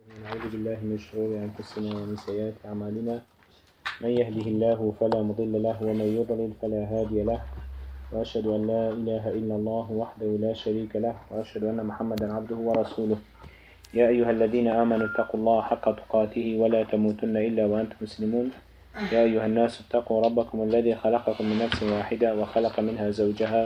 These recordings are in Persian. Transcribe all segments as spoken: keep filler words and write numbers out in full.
نعوذ بالله من شرور أنفسنا ومن سيئات أعمالنا. من يهده الله فلا مضل له ومن يضلل فلا هادي له. وأشهد أن لا إله إلا الله وحده لا شريك له وأشهد أن محمدا عبده ورسوله. يا أيها الذين آمنوا اتقوا الله حق تقاته ولا تموتن إلا وأنتم مسلمون. يا أيها الناس اتقوا ربكم الذي خلقكم من نفس واحدة وخلق منها زوجها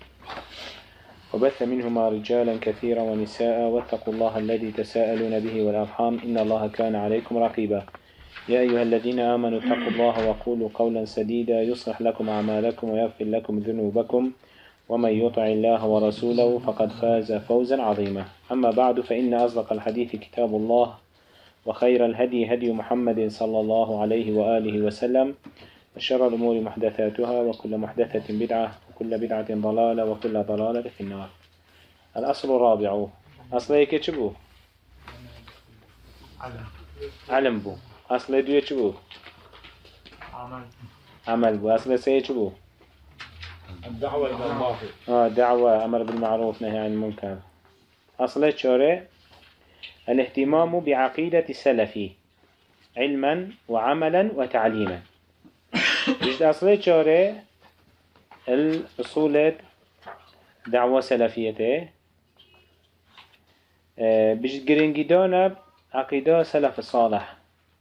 وبث منهما رجالا كثيرا ونساء واتقوا الله الذي تساءلون به والأرحام إن الله كان عليكم رقيبا. يا أيها الذين آمنوا اتقوا الله وقولوا قولا سديدا يصلح لكم أعمالكم ويغفر لكم ذنوبكم ومن يطع الله ورسوله فقد فاز فوزا عظيما. أما بعد فإن أصدق الحديث كتاب الله وخير الهدي هدي محمد صلى الله عليه وآله وسلم وشر الأمور محدثاتها وكل محدثة بدعة وكل بدعة ضلالة وكل ضلالة في النار. الأصل الرابع أصل كتبو علم بو. أصل دوية كتبو عمل عمل بو. أصل سيء كتبو الدعوة إلى الله. آه دعوة أمر بالمعروف نهي عن المنكر. أصل شوري الاهتمام بعقيدة السلف علما وعملا وتعليما. بجد أصل شوري الأصول دعوة سلفيته بجد قرنجي دانا عقيدة سلف الصالح.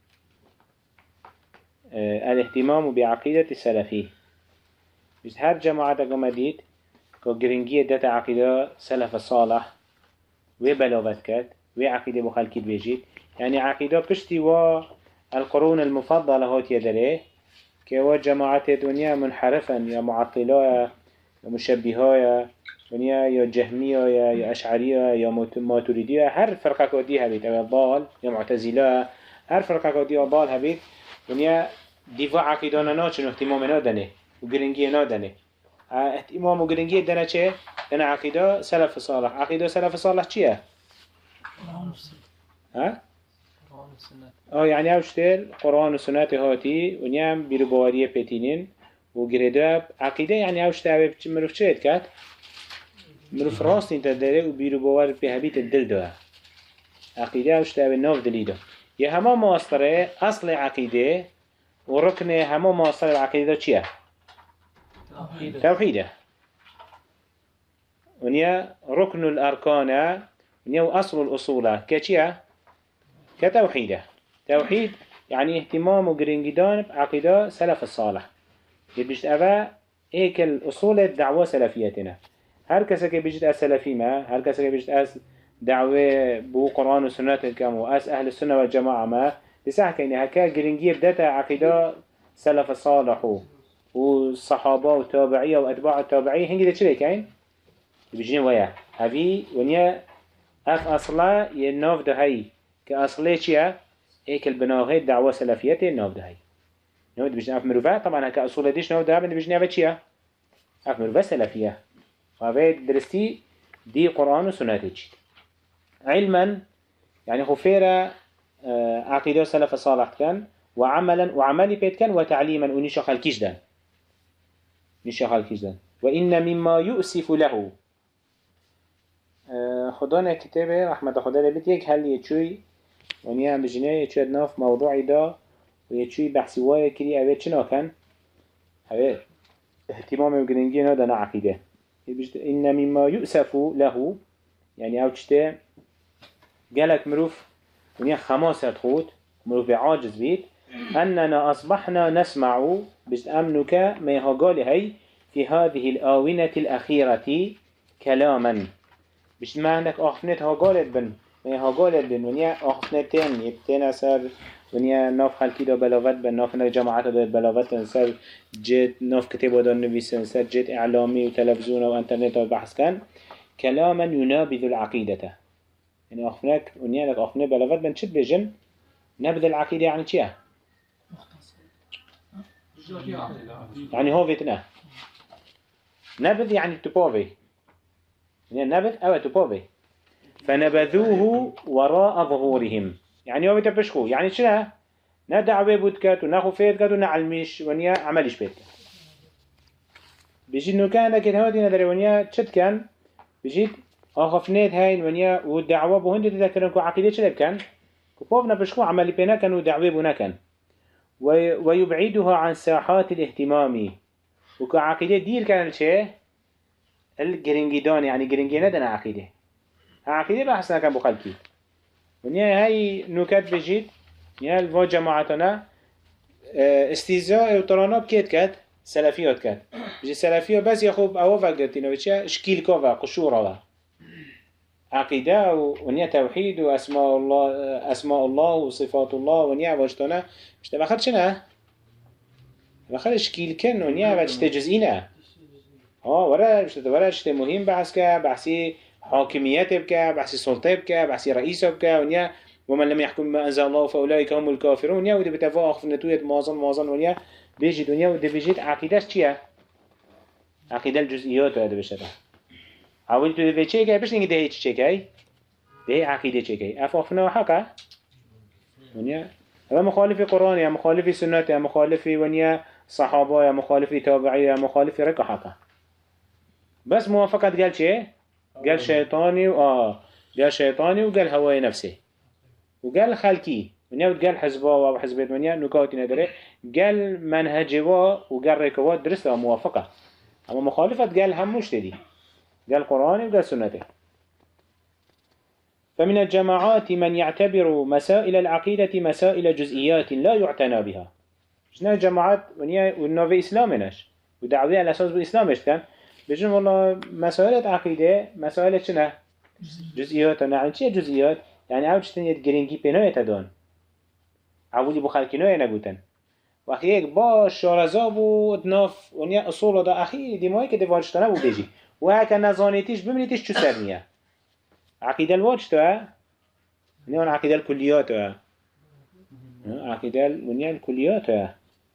الاهتمام بعقيدة السلفي بجد هر جماعة قمديد كقرنجية داتا عقيدة سلف الصالح وبلغت كات وعقيدة بخالكيد بيجيد يعني عقيدة بشتي والقرون المفضلة هوت يدريه كوا جماعات الدنيا منحرفا يا معطلة يا مشبهة يا دنيا يا جهمية يا يا أشعرية يا ماتريدية. هر فرقة كوديها بيت أو ضال يا معتزلة. هر فرقة كوديها ضال هبيت دنيا دفاع عقيدانا ناتشن اهتمام نادنه وقرنجية نادنه. اهتمام وقرنجية دنا چه؟ دنا عقيدة سلف صالح. عقيدة سلف صالح چيه؟ ها؟ اه يعني اوشتر قرآن و سنت هاتی و نیم بیرو باوریه پتینین و گرداب عقیده يعني اوشتر مروف چه کد؟ مروف راست انت داره و بیرو باور به هبیت الدل داره. عقیده اوشتر ناف دلیده یه همه ماستره اصل عقیده و رکن همه ماستر العقیده چیه؟ توحیده. توحیده و نیا رکن الارکان و نیا اصل الاصول که كتوحيده. توحيد يعني اهتمام وقرنجدان بعقيدة سلف الصالح. بيجت أفا هيك الأصول الدعوة سلفيتنا. هر كسا كي بيجت أس سلفي ما هر كسا كي بيجت أس دعوة بو قرآن وسنة الكام وأس أهل السنة والجماعة ما لسه كيني هكا قرنجية بداتا عقيدة سلف الصالح والصحابة والتابعية وأتباع التابعية هنجي ده چلي كاين بيجين ويا هذي ونيا أف أصلا يناف ده هاي كأصلي چيا هيك البناغي الدعوة سلفيته الناف ده هاي نود بيجن أف مروفا طبعا هكا أصول ديش ناف ده بند بيجن أف چيا أف مروفا سلفية وهذا درستي دي قرآن وسنة تجي علما يعني خفيرة عقيدة سلف صالح كان وعملا وعملي بيت كان وتعليما ونشا خلقيش دان نشا خلقيش دان وإن مما يؤسف له خدانا كتابه رحمة خدا لبيت يك هل يتشوي ونيا بجناه يتشوي ناف موضوعي دا ويتشوي بحثي وايا كري اوه چنا كان اوه اهتمام وقرنجي نادنا عقيدة إن مما يؤسف له يعني او چته قالك مروف ونيا خماسة خود مروف عاجز بيت أننا أصبحنا نسمع بجد أمنك ما يهاقالي هاي في هذه الآونة الأخيرة كلاما بيش ما عندك آخفنت ها قالت بن ها قالت بن ونيا آخفنتين يبتين سر ونيا ناف خلقی دا بلاغت بن ناف جماعت دا بلاغت سر جد ناف كتاب دا نویسن سر جد إعلامي وتلفزيون وانترنت وبحث كان كلاما ينابذ العقيدة يعني آخفنك ونيا لك آخفنت بلاغت بن شد بجن نبذ العقيدة يعني چيه؟ يعني هو فيتنا نبذ يعني تباوي يعني نبذ أو تباوي فنبذوه وراء ظهورهم يعني هو بيتبشخو يعني شنو ندعوه بودكات وناخو فيدكات ونعلميش ونيا عمليش بيتكات بيجي إنه كان لكن هودي ندري ونيا شد كان بيجي آخفنيت هاين ونيا والدعوة بهند تذكرن كو عقيدة شلب كان كبابنا بشكو عملي بينكن ودعوي بنكن ويبعدها عن ساحات الاهتمام وكعقيدة دير كان الشيء الجرينجيدان يعني جرينجينا دنا عقيدة عقيدة بحثنا كان بخلكي ونيا هاي نكات بجيت نيا الفا جماعتنا استيزاء وطرانا بكيت كات سلفيات كات بجي سلفية بس يخوب أوفا قلتنا وشيا شكيل كوفا قشورة عقيدة ونيا توحيد وأسماء الله أسماء الله وصفات الله ونيا واجتنا مش تبخل شنا بخل شكيل كن ونيا واجت جزئينا اه ورا مش ورا شت مهم بحث كا بحثي حاكميات بكا بحثي سلطة بكا بحثي رئيس بكا ونيا ومن لم يحكم ما أنزل الله فأولئك هم الكافرون ونيا ودي بتفاق في نتوية موازن موازن ونيا بيجي دنيا ودي بيجي عقيدة شيا عقيدة الجزئيات هذا بشرة عاولت تدي شيء كاي بس نيجي ده شيء كاي ده عقيدة شيء كاي أفقنا وحكا ونيا هذا مخالف القرآن يا مخالف السنة يا مخالف ونيا صحابة يا مخالف تابعية يا مخالف ركع حكا بس موافقة قال شيء قال شيطاني وآه قال شيطاني وقال هواي نفسه وقال خلقي ونيا وقال حزبه وحزبه ونيا نكات ندري قال منهجه وقال ركوات درسها موافقة أما مخالفة قال هم مش تدي قال قرآن وقال سنته فمن الجماعات من يعتبر مسائل العقيدة مسائل جزئيات لا يعتنى بها شنا جماعات ونيا والنوفي إسلامناش ودعوية على أساس بإسلامش كان بيجون والله مسائل عقيدة مسائل شنا جزئيات يعني چه جزئيات يعني عاوز تنيت جرينجي بينه يتدون عاوزي بخالكينه ينقوتن وقتی یک با شارزاب و ناف ونیا اصول دا اخی دیمایی که دوارشتانه بو بیجی و هکا نزانیتیش ببینیتیش چو سر نیه عقیده الواج تو ها نیان عقیده الکلیات تو ها عقیده ونیا الکلیات تو ها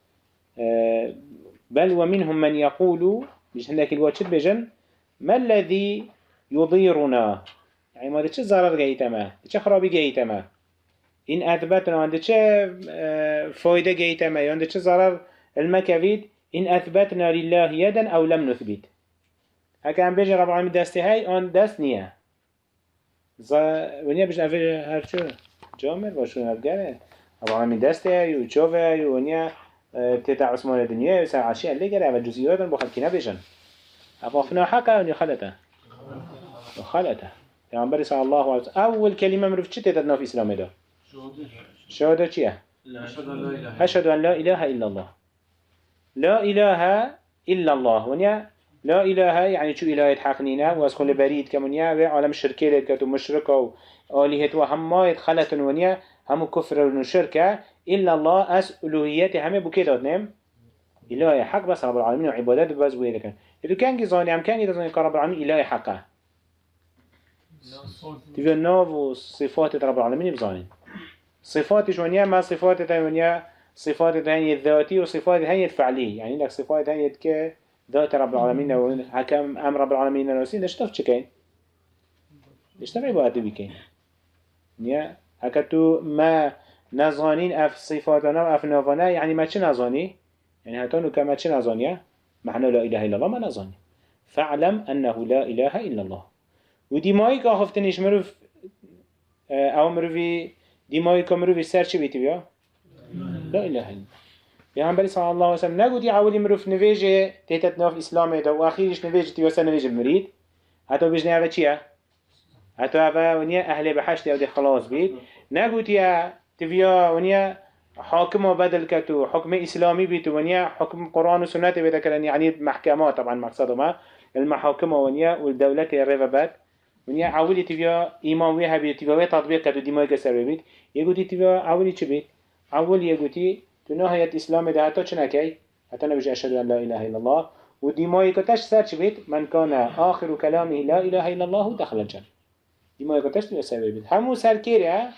بل ومنهم من يقول مش هندك الواج بجن ما الذي يضيرنا يعني ما ده چه ضرر جايتما ده چه خرابي جايتما این اثبتنا عنده چه فایده گیتم یا عنده چه ضرر المكافيد این اثبتنا لله يدا او لم نثبت هكا هم بيجي رب العالمين دسته هاي آن دست نیه ز... ونیا بيجي افه هر چو جامل باشون افگره رب العالمين دسته هاي و چوه هاي ونیا تيتا عثمان الدنيا وسر عشي اللي جرى اول جزئيات بخلقنا بيجن افافنا حقا ونیا خلطه وخلطه پیامبر صلی الله علیه و اول کلمه مروف چی تیتدنا في اسلام ده شهادة چیه؟ أشهد أن لا إله إلا الله لا إله إلا الله ونيا لا إله يعني شو إله حقنينا وأسكن لبريد كمنيا وعالم الشركة لكتو مشركة وآلهة وهم يدخلت ونيا هم كفر ونشركة إلا الله أس ألوهيته هم بكيدات نم إله حق بس رب العالمين وعبادات بس بويه كان إذا كان جزاني هم كان يتزاني رب العالمين إله حقه تبي النوف وصفات رب العالمين بزانين صفات ونيا ما صفات ونيا صفات هي الذاتية وصفات هي الفعلية يعني لك صفات هي ك ذات رب العالمين وحكم أمر رب العالمين الوسيل ليش تفش كين ليش تبي بعد بكين نيا هكتو ما نزانين أف صفاتنا وأف نوفنا يعني ما شو نزاني يعني هتانو كما شو نزانيا معنى لا إله إلا الله ما نزاني فاعلم أنه لا إله إلا الله ودي مايك أخفتنيش مروف أو مروفي ديماي كمرو في سر چه بيتي بيا لا اله الا الله بيغمبر صلى الله عليه وسلم نقول دي عولي مروف نواجه تيتت ناف اسلامي ده واخيرش نواجه تيوسا نواجه المريد حتى بيجني هذا چيه حتى هذا ونيا اهل بحشت او دي خلاص بيت نقول تيا تبيا ونيا حاكم بدل كتو حكم اسلامي بيتو ونيا حكم قرآن وسنة بيتا كلان يعني محكمات طبعا مقصده ما المحاكم ونيا والدولة الرفبات ونیا عولی تبیا ایمان وی هبی تبیا وی تطبیق کرد و دیمای کسر بید یه گویی تبیا عولی چی بید عولی یه گویی تو نهایت اسلام ده حتی چه نکی حتی نبیش اشهد ان لا اله الا الله و دیمای کتش سر چی بید من کان آخر کلامه لا اله الا الله دخل الجنه دیمای کتش تبیا سر بید همون سر کیره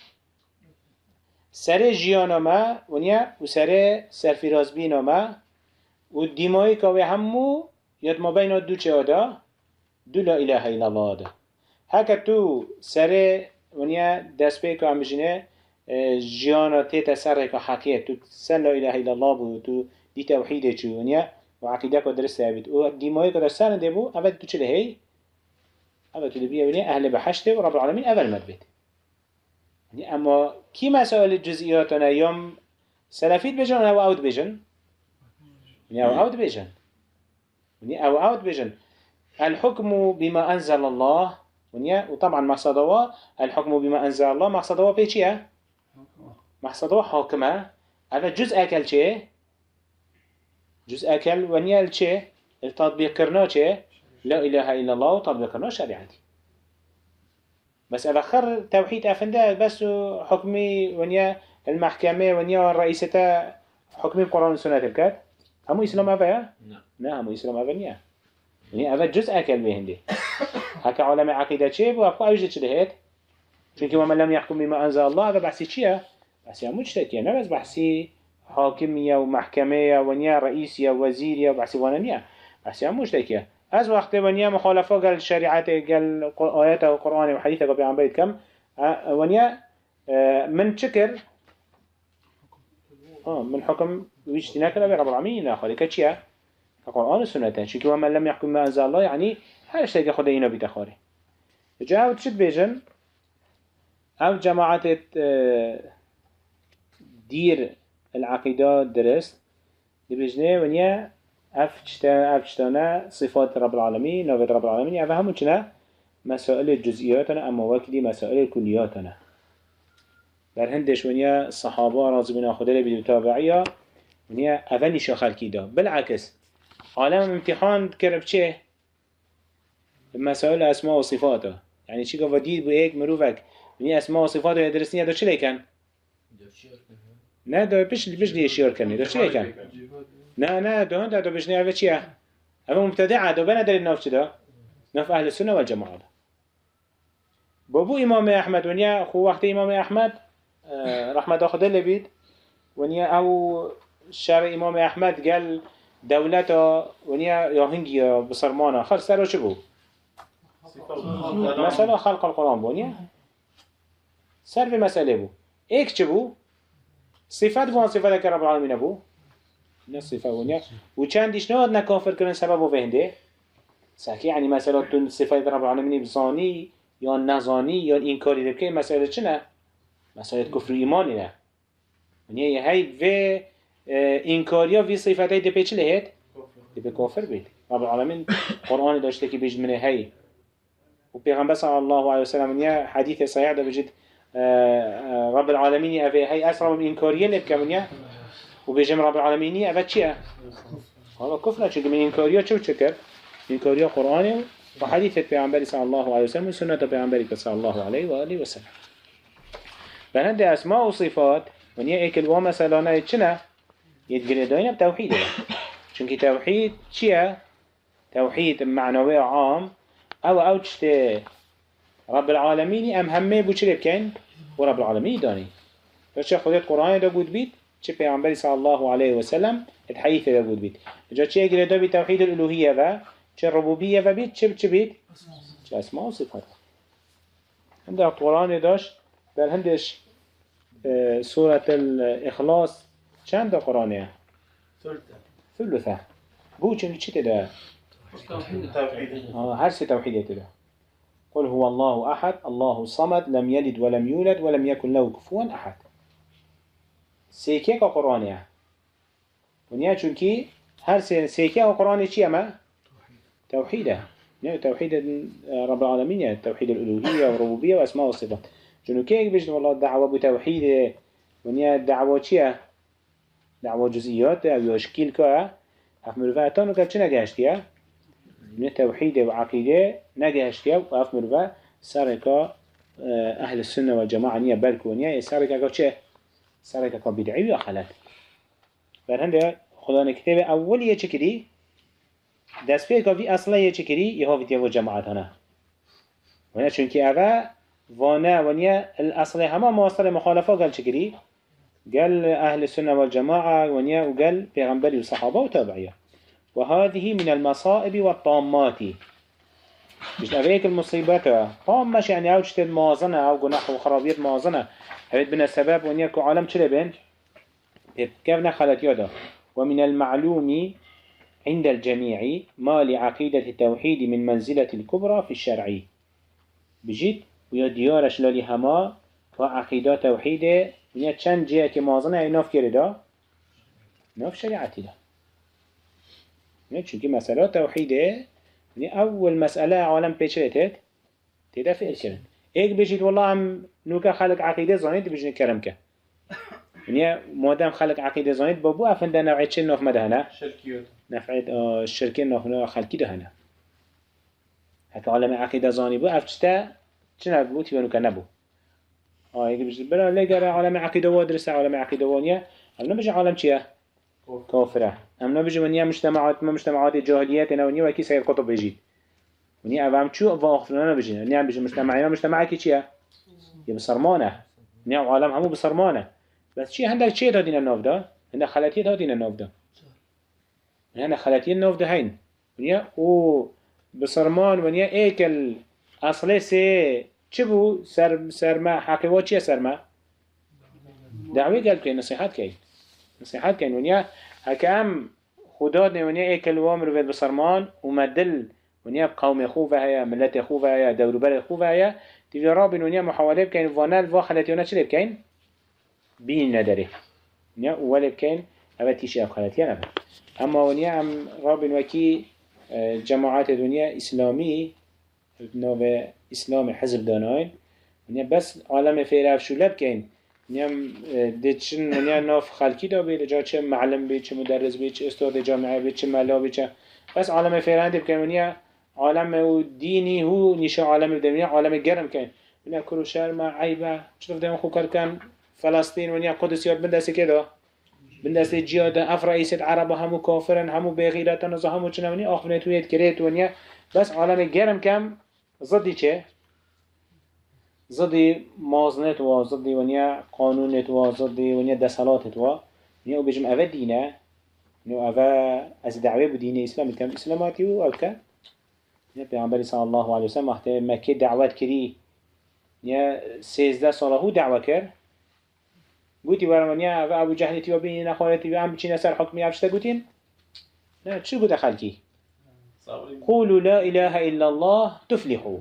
سر جیانما ونیا و سر سرفرازبینما و دیمای که همو یاد ما بین دو چه آده دو لا اله الا الله ده هکه تو سر ونیا دست به که هم بجنه جیانا تیتا سر که حقیه تو سر لا اله الا الله بود تو دی توحیده چو ونیا و عقیده که درسته بید و دیمایی که در سر ده بود اول تو چه هی؟ اول تو دبیه ونیا اهل بحشته و رب العالمین اول مد بید يعني اما كي مسائل الجزئياتنا يوم سلفيت بيجن او اوت بيجن يعني او اوت بيجن يعني او اوت بيجن الحكم بما انزل الله ونيا وطبعا مقصده الحكم بما انزل الله مقصده بيشيا مقصده حاكمه هذا جزء اكل شيء جزء اكل ونيا الشيء التطبيق كرنا شيء لا اله الا الله وتطبيق كرنا شريعتي بس الاخر توحيد افنده بس حكمي ونيا المحكمه ونيا الرئيسة حكمي القرآن والسنه تبكت همو اسلام افا لا همو اسلام افا نيا يعني افا جزء اكل بهندي هكا علماء عقيدة شيء وابقى اوجد شدهت چونك ومن لم يحكم بما انزل الله هذا بحثي چيه بحثي مجتهد يعني بس بحثي حاكمية ومحكمية ونيا رئيسية ووزيرية وبحثي وانانية بحثي مجتهد از وقت ونيا مخالفة قال الشريعة قال آيات القرآن وحديثة قبل عن بيت كم ونيا من شكر آه من حكم ويجتناك لبي رب العالمين آخر كتشيا القرآن والسنة شكي ومن لم يحكم ما أنزل الله يعني هل اشتاق خدينا بتخاري جاء وتشد بيجن أو جماعة دير العقيدة درست بيجنه ونيا أفتشتا أفتشتنا صفات رب العالمين نوفت رب العالمين أفهموا شنا مسائل الجزئياتنا أما وكدي مسائل الكلياتنا برهندش ونيا الصحابة رازمين خدالي بالتابعية ونيا أفني شاخل كيدا بالعكس عالم امتحان كرب چه مسائل أسماء وصفاته يعني چي قفا ديد بو ايك مروفك ونيا أسماء وصفاته يدرسني هذا چه ليكن؟ نه دو بش بش ليه شير كني دو چه ليكن؟ نه نه دو هنده دو بجنه اوه چيه؟ اوه مبتدعه دو بنا داري نوف چه نوف أهل السنة والجماعة ده. بابو إمام أحمد ونيا خو وقت إمام أحمد رحمة أخذ اللي بيد ونيا أو شر إمام أحمد قال دولته ونيا يهنجي بصرمانة خلص سألوا شبو مثلا خلق القرآن بونيا سر بمسألة بو إيك شبو صفات فان صفات رب العالمين بو نصفة ونيا وكان ديش نود نكافر كرن سببه فهنده ساكي يعني مثلا تون صفات رب العالمين بزاني یا نزانی یا اینکاری رو که مسائل چنه؟ مسائل کفر و ایمانی نه یعنی هی و اینکاری ها و صفت های دپی چه لهید؟ دپی کافر بید رب العالمین قرآن داشته که بجد منه هی و پیغمبر صلی الله علیه وسلم یه حدیث صحیح ده بجد رب العالمین اوه هی اسرا من اینکاریه لبکه منیه و بجم رب العالمینی اوه چیه؟ حالا کفر نچه من اینکاری ها چه چه کرد؟ اینکاری ها قرآنه وحديث پیامبری صلی الله علیه و سلم و سنت پیامبری صلی الله علیه و آله و سلم. بنده اسماء و صفات ونیا اکل و مثلا نه چنه يتقل داينا بتوحيد چونك توحيد چیه؟ توحيد معنوي عام او او چت رب العالمين ام همه بو چه بكن و رب العالمين داني فچه خودت قرآن دا بود بید چه پیامبری صلی الله علیه و سلم الحديث دا بود بید جا چه اگل دا بی توحيد الالوهیه و چه ربوبیه و بید چه چه بید؟ چه اسماء و صفات هنده قرآن داشت در هندش سورة الإخلاص چند قرآنه؟ ثلثة ثلثة بو چند چی تده؟ هر سی توحیده تده قل هو الله أحد الله الصمد لم يلد ولم يولد ولم يكن له كفوا أحد سيكي قرآنه ونیا چونکی هر سيكي قرآنه چی اما؟ توحيده يعني توحيد رب العالمين يعني توحيد الألوهية والربوبية وأسماء والصفات جنو كيك بيجن والله الدعوة بتوحيد ونيا الدعوة چيا دعوة جزئيات أو يشكيل كا أفمر فاتان وكال چه نجهشتيا من التوحيد وعقيدة نجهشتيا وأفمر فا ساركا أهل السنة والجماعة نيا بالكو ونيا ساركا كا چه ساركا كا بدعي وخلات فرهنده خلان كتاب أولية چكري دست فيه كافي أصلا يشكري يهوي تيجو جماعات هنا ونيا چونكي أبا وانا ونيا الأصل هما مواصل مخالفة قال شكري قال أهل السنة والجماعة ونيا وقال پیغمبر وصحابة وتابعية وهذه من المصائب والطامات مش أبيك المصيبات طامش يعني أو شتى مازنة أو جناح وخرابيط مازنة هبت بنا السبب ونيا كعالم شلي بين كيف نخلت يده ومن المعلوم عند الجميع ما لعقيدة التوحيد من منزلة الكبرى في الشرع بجد ويا ديارش لالي هما و عقیده توحیده ونیا چند جهه که مازنه ای ناف کرده ناف شریعتی ده نه چونکه مسئله توحیده ونیا اول مسئله عالم پیچرتت تدا فعل کرد ایک بجید والله هم نوکا خلق عقیده زانید بجنه کرم که ونیا مادام خلق عقیده زانید بابو افنده نوعی چه ناف مده هنه شركيات نفعت الشركة ناف خلقی ده هنه هكا عالم عقیده زانی بو افتشتا چه نبو تیوانو که نبو آه يجي بيجي بلا لقى عالم عقيدة وادرس عالم عقيدة وانيا أمنا بيجي عالم شيء كافرة أمنا بيجي ونيا مجتمعات ما مجتمعات الجاهليات أنا ونيا وكي سيد قطب بيجي ونيا أفهم شو واخرنا بيجي ونيا بيجي مجتمعنا مجتمع كي شيء يبصرمانه ونيا عالم همو بصرمانه بس شيء عندك شيء هادين النوف ده عندك خلاتية هادين النوف ده هنا خلاتية النوف ده هين ونيا و بصرمان ونيا إيكل أصله سه چبو سر سرما حقیقت چیه سرما؟ دعوی قلب که نصیحت که نصیحت که ونیا هکام خدا ونیا ای کلوام رو بسرمان و مدل ونیا قوم خوبه هیا ملت خوبه هیا دوروبر خوبه هیا تیجی رابین ونیا محاوله بکن وانال و خلطیونه چلی بکن؟ بین نداره ونیا اوله بکن اوه تیشی اف خلطیه نبه اما ونیا هم رابین وکی جماعات دنیا اسلامی نوع اسلام حزب داناين ونیا بس عالم فیرف شولب کن ونیا دیتشن ونیا ناف خالقی دا بید جا چه معلم بید چه مدرس بید چه استاد جامعه بید چه ملا بید چه بس عالم فیرند بکن ونیا عالم و دینی هو نیشه عالم بید ونیا عالم گرم کن ونیا کرو شرم عیبه چطور دیم خو کن فلسطین ونیا قدسیات بندسته که دا بندسته جیاد اف رئیست عرب همو کافرن همو بغیرتن و همو چنه ونیا آخفنه تویت کرید ونیا بس عالم گرم کم ضدی چه؟ ضدی مازنت و ضدی ونیا قانونت و ضدی ونیا دسالاتت و ونیا او بجم اوه دینه نو اوه از دعوه بدین اسلامی کم اسلاماتی و او که ونیا پیغمبری صلی الله علیه وسلم وقتی مکه دعوت کری ونیا سیزده ساله هو دعوه کرد گوتی برای ونیا اوه ابو جهلتی و بینی نخوالتی و هم بچین سر حکمی افشته گوتین؟ نه چی گوته خلکی؟ قولوا لا إله إلا الله تفلحوا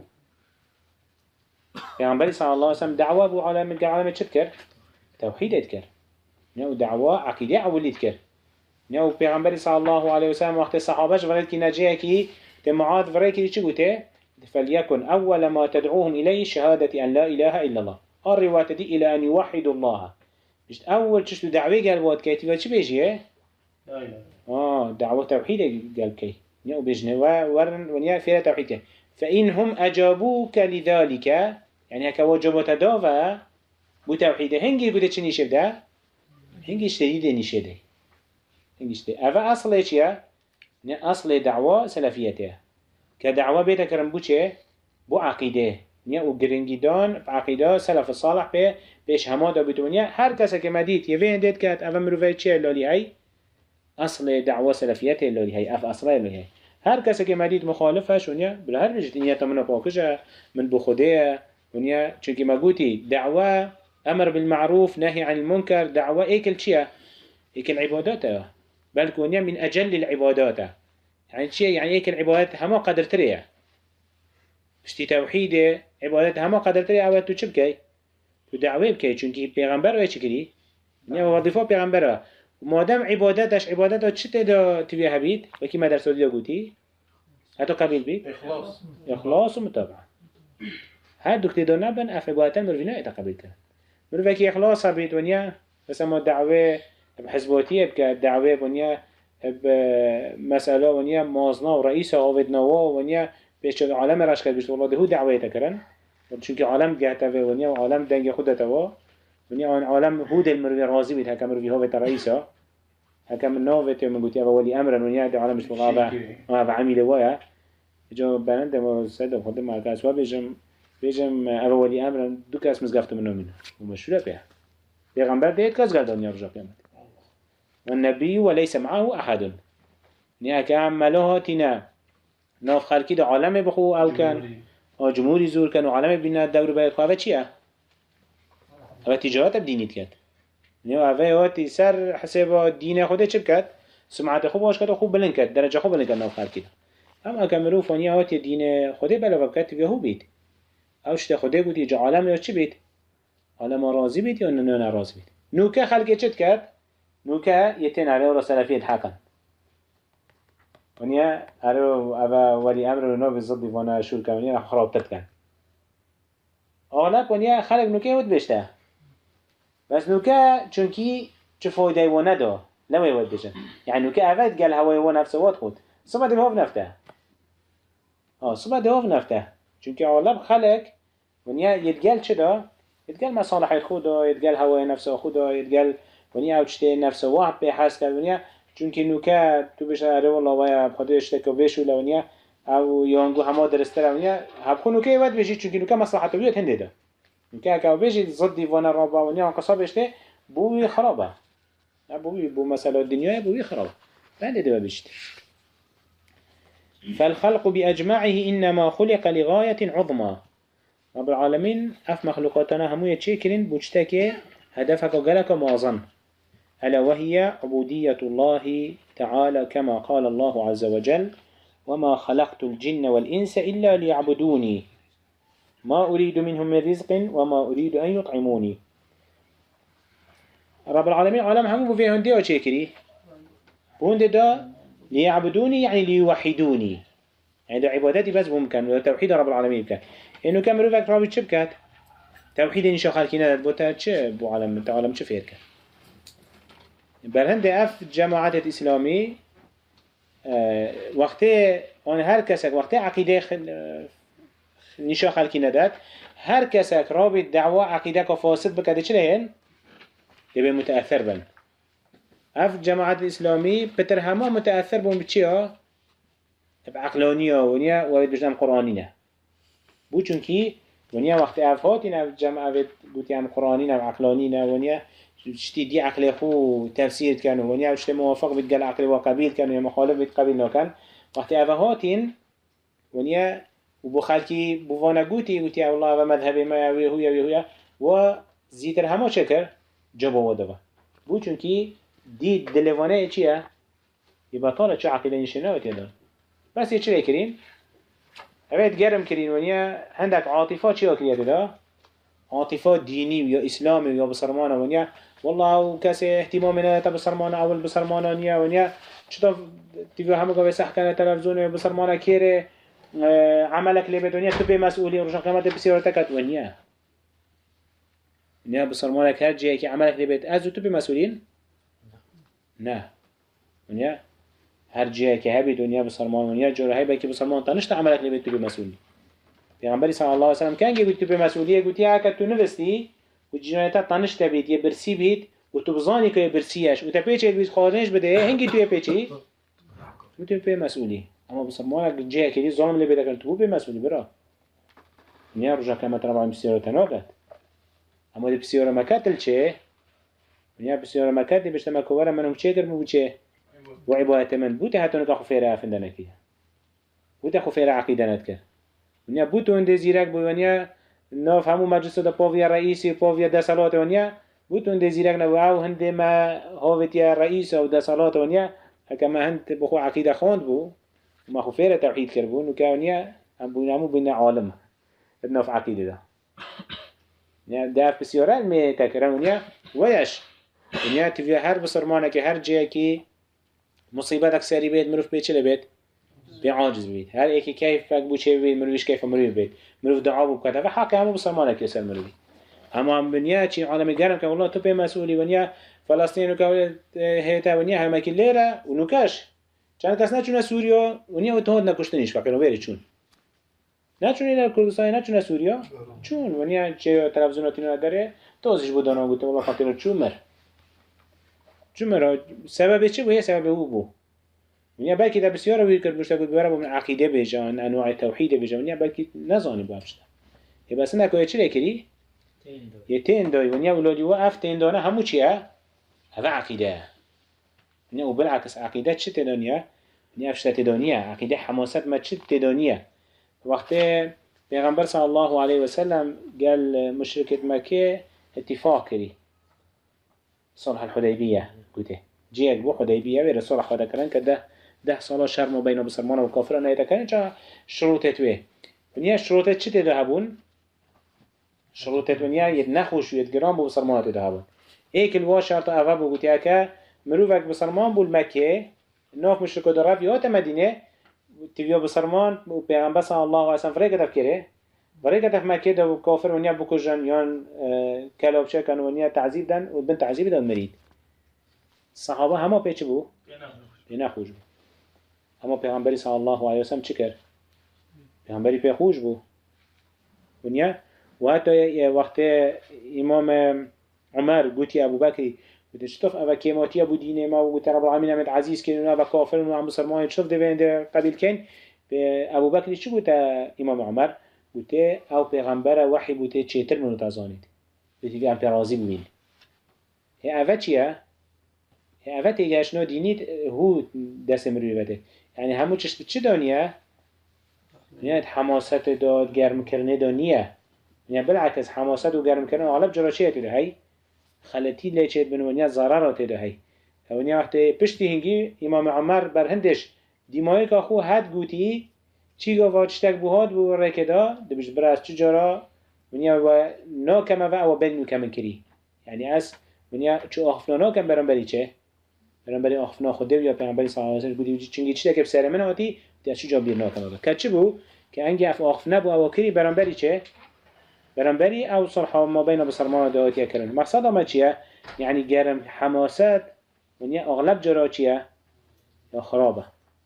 پیغمبر صلی الله علیه وسلم دعوه بو عالم العالم چه کرد توحید کرد نه دعوه عقیده اولیت کرد نه پیغمبر صلی الله علیه وسلم وقت صحابهش ورد کی نجیه کی تمعاد ورد کی چه گوته فليكن اول ما تدعوهم اليه شهاده ان لا اله الا الله الروايه دي الى ان يوحدوا الله مش اول چش دعوه قلبات كيتي چه بيجيه لا اله اه دعوه توحید قلب کی نيو بجنه ورن ونيا فيها توحيدك فإنهم أجابوك لذلك يعني هكا وجبت دافا بتوحيده هنجي بده چه نيشه ده هنجي اشتديد نيشه ده هنجي اشتديد أفا أصل ايش يا أصل دعوة سلفيته كدعوة بيتا كرم بو چه بو عقيده نيا وگرنگيدان عقيده سلف الصالح به بيش هما دا بدونيا هر كسا كمديت يوين ديت كات أفا مروفي چه لولي هاي أصل دعوة سلفيته اللي هي أف أصله اللي هي هر کسی که مدید مخالفه شونیا بله هر بجت نیت من پاکشه من بخوده ونیا چونکی مگوتی دعوة أمر بالمعروف نهي عن المنكر دعوة إيكل شيء إيكل عباداته بل ونيا من أجل العبادات يعني شيء يعني إيكل عبادات هما قدر تريه بشتي توحيد عبادات هما قدر تريه أول تو شبكي تو دعوة بكي چونکی پیغمبر وی چکری نیا وظیفه پیغمبره مادام عبادتش عبادت چه تدا تبيه هبيت وكي مدرسة دي قوتي هاتو قبيل بي إخلاص إخلاص ومتابعة هاد دكتي دو نبن أف عبادتان مروفينا يتقبل كنا مروفيكي إخلاص هبيت ونيا بس أما الدعوة بحزبوتية بك الدعوة ونيا بمسألة ونيا موازنة ورئيسة غوفد نوا ونيا بيش عالم راشكت بيش والله ده هو دعوة يتكرن چونك عالم جهته ونيا وعالم دنگ خودته ونیا آن عالم هود المروی راضی بید هکم مروی ها بت رئیسا هکم ناوت من گویی اولی امرن ونیا ده عالمش بقى ما و عمیل ویا جو بند ما سید خود مرکز و بجم بجم اولی امرن دو کس مزگفت منو منه و مشروع به پیغمبر دید کس قال دنیا رجع قیامت و النبی وليس معه احد نیا کم ملاهاتنا ناف خلقی ده عالم بخو او کن جمهوری زور کن و عالم بین دور باید خواه چیه اوه تجارت بدینید کرد نیو اوه هاتی سر حساب دین خوده چه بکرد سمعت خوب باش کرد و خوب بلند کرد درجه خوب بلند کرد نو خلقی اما کمرو فانی هاتی دین خوده بلا بکرد تبیه هو بید اوشت خوده گودی جا عالم یا چی بید حالا ما راضی بید یا نه ناراضی بید نوکه خلقه چت کرد نوکه یتین علیه و سلفیت حقا ونیا اره و ولی امر و نو بزد دیوانه شور که ونیا خراب تد کن اغلب ونیا خلق نوکه ود بشته بس نوکه چونکی چه فایده و ندا نمی ود بشن يعني نوکه اول قال هوای و نفسه واد خود صبح دیواب نفته آه صبح دیواب نفته چونکی اغلب خلق ونیا يتقال چه دا يتقال مصالح خدا يتقال هوای نفسه خدا يتقال ونیا اوچته نفسه واحد به حس کرد ونیا چونکی نوکه تو بشه اره والله ویا خودش تکو بشو لونیا او یانگو همه درسته لونیا هبخو نوکه ود بشی چونکی نوکه مصلحت بیاد هنده ده نوکه که بشی ضد دیوان رابا ونیا قصا بشته بوی خرابه بوی بو مسئله دنیای بوی خرابه بنده ده بشته فالخلق بأجمعه إنما خلق لغاية عظمى رب العالمين أف مخلوقاتنا همو يتشكرين بوجتك هدفك وقالك معظم ألا وهي عبودية الله تعالى كما قال الله عز وجل وما خلقت الجن والإنس إلا ليعبدوني ما أريد منهم من رزق وما أريد أن يطعموني رب العالمين عالم همو بفيه هندي وشيكري هندي دا ليعبدوني يعني ليوحدوني يعني دا عبادتي بس بمكان وتوحيد رب العالمين بكان إنه كم روفك رابط شو بكات توحيد نشا خالكينا بوتا چه بو عالم تعالم چه فير كان برهند اف جماعات الاسلامي اه وقتی آن هر کسک وقتی عقیده خل... نشا خلقی نداد هر کسک رابط دعوا عقیده که فاسد بکده چه لهن؟ یه متأثر بن اف جماعات الاسلامي بتر همه متأثر بون بچی ها؟ بعقلانیه ونیا و بجنم قرآنینه بو چونکی ونیا وقتی اف هاتین اف جماعات بوتیم قرآنینه و عقلانینه ونیا شتي دي عقل خو تفسير كانوا ونيا شتي موافق بتقال عقل وقبيل كانوا يا مخالف بتقبل لو كان وقت أفهاتين ونيا وبخالكي بوانا قوتي قوتي والله ومذهبي ما يهوي هو يهوي وزيتر هما شكر جابوا ودوا بو چونكي دي دلوانه چيه يبقى طالع شو عقيدة نشنا وتيدا بس يچه لكرين هبت جرم كرين ونيا عندك عاطفات شو كريه تدا عاطفات ديني ويا إسلامي ويا بصرمانة ونيا والله كاسي اهتمامنا تبصرمانة أول بصرمانة نيا ونيا شتى تيجي هم قبل صح كان التلفزيون بصرمانة كيره اه عملك اللي بدنيا تبي مسؤولية ورجع قيمة بسيارتك ونيا نيا بصرمانة كهجي كي عملك اللي بيت أزو تبي مسؤولين نه ونيا هرجي كهبي دنيا بصرمانة ونيا جرا هاي بيكي بصرمانة تنشت عملك اللي بيت تبي مسؤولين پیغمبری صلی الله علیه و سلم کن گفت تو به مسئولیت گفتی اگه تو نوستی و جنایت تنش تبید یه برسی بید و تو بزانی که برسیش و تپیچه بید خارجش بده هنگی توی پیچی تو تو به مسئولی اما بس ما اگه جه کلی ظالم لی بده تو به مسئولی برا نیا رجع کمت ربع بسیار تناقت اما دی بسیار مکتل چه نیا بسیار مکتل بشت مکوره منم چه در مو چه و عبادت من بوده حتی نتا خفیره افندن کیه بوده خفیره عقیده ندکه ونیا بوتو انده زیرک بو ونیا ناف همو مجلس دا پاویا رئیسی پاویا دسالات ونیا بوتو انده زیرک نو او هنده ما هاوتیا رئیس او دسالات ونیا هکا ما هند بخو عقیده خواند بو ما خو فیره توحید کرد بو نوکا ونیا هم بو نمو بین عالم ناف عقیده دا ونیا داف بسیاره علمی تکرن ونیا ویش ونیا تفیا هر بسرمانه که هر جایی که مصیبت اکسری بید مروف بید چلی بید بعاجز بيت هل إيكي كيف بوشي بيت مرويش كيف مروي بيت مروف دعابو بكذا فحكي همو بسرمانه كيسر مروي أما بنيا چي عالم الجرم كان والله تبي مسؤولي ونيا فلسطين وكا هيتا ونيا هم كي ليرة ونوكاش چند کس نچونه سوریا ونيا وتهود نکشتنیش که پیروری چون نچونه در کردستان نچونه سوریا چون ونيا چه تلفزیوناتی نداره توزیش بودانا گوته والله خاطر چون مر چون مر سبب چه بو؟ سبب او بو ونیا بلکه در بسیار ویر کرد بوشته بود برای من عقیده بیجان انواع توحید بیجان ونیا بلکه نزانی باشته یه بس نکوی چی لکری؟ یه تین دای ونیا ولادی و اف تین دانه همو چیه؟ هوا عقیده ونیا و بالعکس عقیده چه تدانیه؟ ونیا افشته تدانیه عقیده حماست ما چه تدانیه وقتی پیغمبر صلی الله علیه و سلم قال مشرکت مکه اتفاق کری صلح الحدیبیه گوته جیگ بو حدیبیه و رسول خدا کردن که ده ده سالا شرم و بین مسلمان و کافر نهیده کنن چه شروطت وی ونیا شروطت چی تده هبون؟ شروط الدنيا يد نخوش ويد جرام بو بسرمانات دهابن ايك الوا شرط اوه بو گوتياكا مروفك بسرمان بو المكه ناف مشركو درف يا مدينه تبيا بسرمان و پیغمبر صلى الله عليه وسلم فريق تفكيره فريق تف مكه دو كافر ونيا بكوجن يان كلابشه كان ونيا تعذيب دن و بنت تعذيب دن مريد الصحابه هما بيچ بو نخوش بو اما پیغمبر صلى الله عليه وسلم چكر پیغمبری پی خوش بو ونیا و حتی وقت امام عمر گوتی ابو بکری بده شطف اوه کیماتی ابو دینه ما و گوتی رب العالمین همت عزیز کن و کافر و هم مسلمان شطف دوینده قبیل کن به ابو بکری چی گوتی امام عمر گوتی او پیغمبر وحی گوتی چیتر منو تازانید بودی که هم پیرازی ببین اوه چیه؟ اوه تیگهشنا دینید هو دست مروی بده یعنی همو چشت چه دانیه؟ نیت حماست داد گرم کردن دانیه یعنی بالعکس حماست و گرم کردن غالب جرا چیه تده هی خلطی لیچید بنوانیه ضرر تده هی اونیه وقتی پشتی هنگی امام عمر بر هندش دیمایی که خو هد گوتی چی گفت چتک بوهاد بو رکدا دبش براز چی جرا ونیه و ناکمه و او بل نوکمن کری یعنی از ونیه چو آخفنا کم برام بری چه برام بری آخفنا خوده یا پیغمبری صلی الله علیه و سلم بودی چنگی چی تک بسر من آتی در چی جا بیر ناکمه که چی بو که انگی اف آخفنا بو او کری برام بری چه برانبري او صلحة ما بين بصرمان دواتيا كرن مقصد ما چيه يعني جرم حماسات ونيا اغلب جرا چيه يا خرابه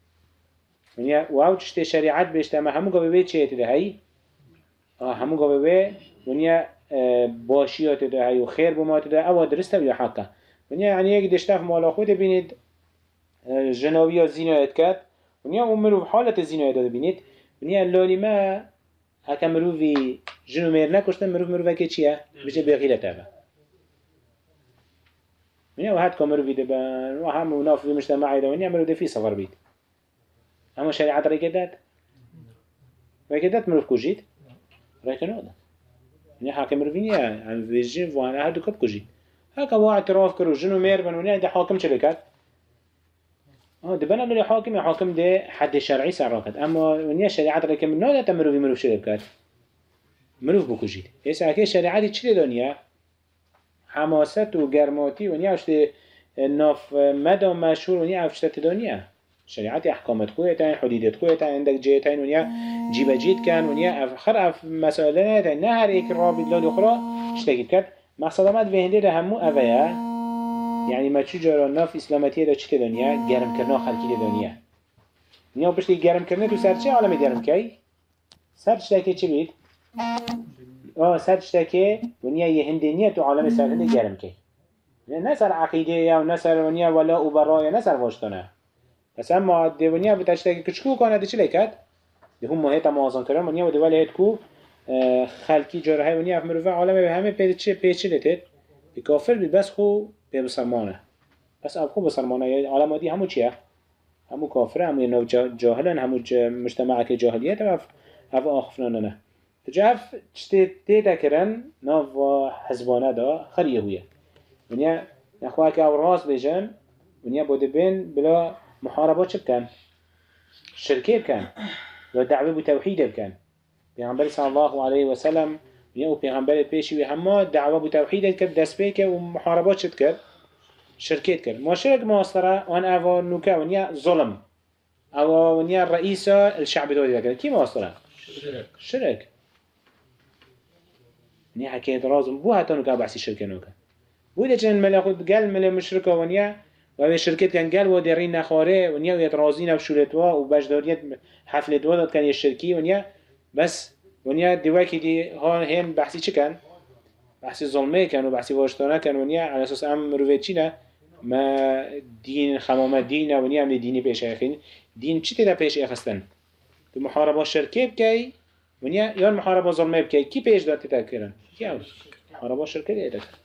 ونيا واو تشتي شريعت بيشتما همو قبه بيه چيه تده هاي اه همو قبه بيه ونيا باشيات تده هاي وخير بما تده او درسته ويا حقه ونيا يعني يك دشتاف مالا خود بينيد جناوية زينة اتكات ونيا امرو بحالة الزينة داده بينيد ونيا اللولي ما هكا مروفي جنو مير نكشتن مروف مروفا كي چيه بيجي بغيلة تابا ونيا وهاد كا مروفي دبان وهم وناف في مجتمعي دا ونيا مروف دفي صفر بيت اما شريعة ريكدات ريكدات مروف كوجيت ريكنا دا ونيا حاكم مروفينيا عن فيجين وانا هادو كب كوجيت هكا هو اعتراف كرو جنو مير بان ونيا دا حاكم شركات اه دبنا اللي حاكم حاكم ده حد شرعي سعراكت اما ونيا شريعة ريكم من نوع دا مروفي مروف شركات مروف بکوشید. ایسا اگه شریعتی چی دنیا؟ حماست و گرماتی و نیا اشته ناف مدام مشهور و نیا افشته دنیا. شریعتی احکامت خویه تاین، حدیدت خویه تاین، اندک جه تاین و نیا جیب جید کن و نیا خر اف مسائله نه تاین. نه هر ایک رابط لال اخرى اشتگید کرد. مقصد آمد وهنده ده همو اویا. یعنی ما چی جارا ناف اسلامتیه ده چی دنیا؟ گرم کردن خلقی دنیا. نیا بشتی گرم کردن تو سر چه عالمی گرم کی؟ سر چه چی بید؟ آه سرچ که ونیا یه هندنیه تو عالم سرهند گرم که نه سر عقیده یا نه سر ونیا ولا او برای نه سر واشتانه بس اما دنیا بتشته که کچکو کنه ده چی لیکد ده هم ماهیت موازن کردن ونیا و دوله هیت کو خلقی جرهای ونیا اف مروفه عالم به همه پیچه پیچه لیتد بکافر بی بس خو به بسرمانه بس اب خو بسرمانه عالم دی همو چیه همو کافره همو نو جاهلن همو مجتمع که جاهلیت اف اف آخفنانه نه تجاف چته تیتا کرن ناف حزبانه دا خریه هویه ونیا نخواه که او راست بیجن ونیا بوده بین بلا محاربات چه بکن شرکه بکن و دعوه بو توحید بکن پیغمبر صلی الله علیه و سلم ونیا و پیغمبر پیشی و همه دعوه بو توحید کرد دست بکن و محاربات چه کرد شرکت کرد ما شرک ماستره وان اوه نوکه ونیا ظلم او ونیا رئیس الشعب دادی کرد کی ماستره شرک شرک نیا حکیت رازم بو حتی نوکا بحثی شرکه نوکا بو ده چند ملی خود گل ملی مشرکه ونیا و به شرکت کن گل و درین نخواره ونیا و یت رازی نف شورتوا و بجداریت حفلتوا داد کن یه شرکی ونیا بس ونیا دیوکی دی ها هم بحثی چه کن؟ بحثی ظلمه کن و بحثی واشتانه کن ونیا على اساس ام مروفه چی نه؟ ما دین خمامه دین ونیا هم دینی پیش اخین دین چی تیدا پیش اخستن؟ تو محاربه شرکه بکی ونیا یان محاربه ظلمه بکی کی پیش داد تیدا کرن؟ کی اوز؟ محاربه شرکه دیده کرن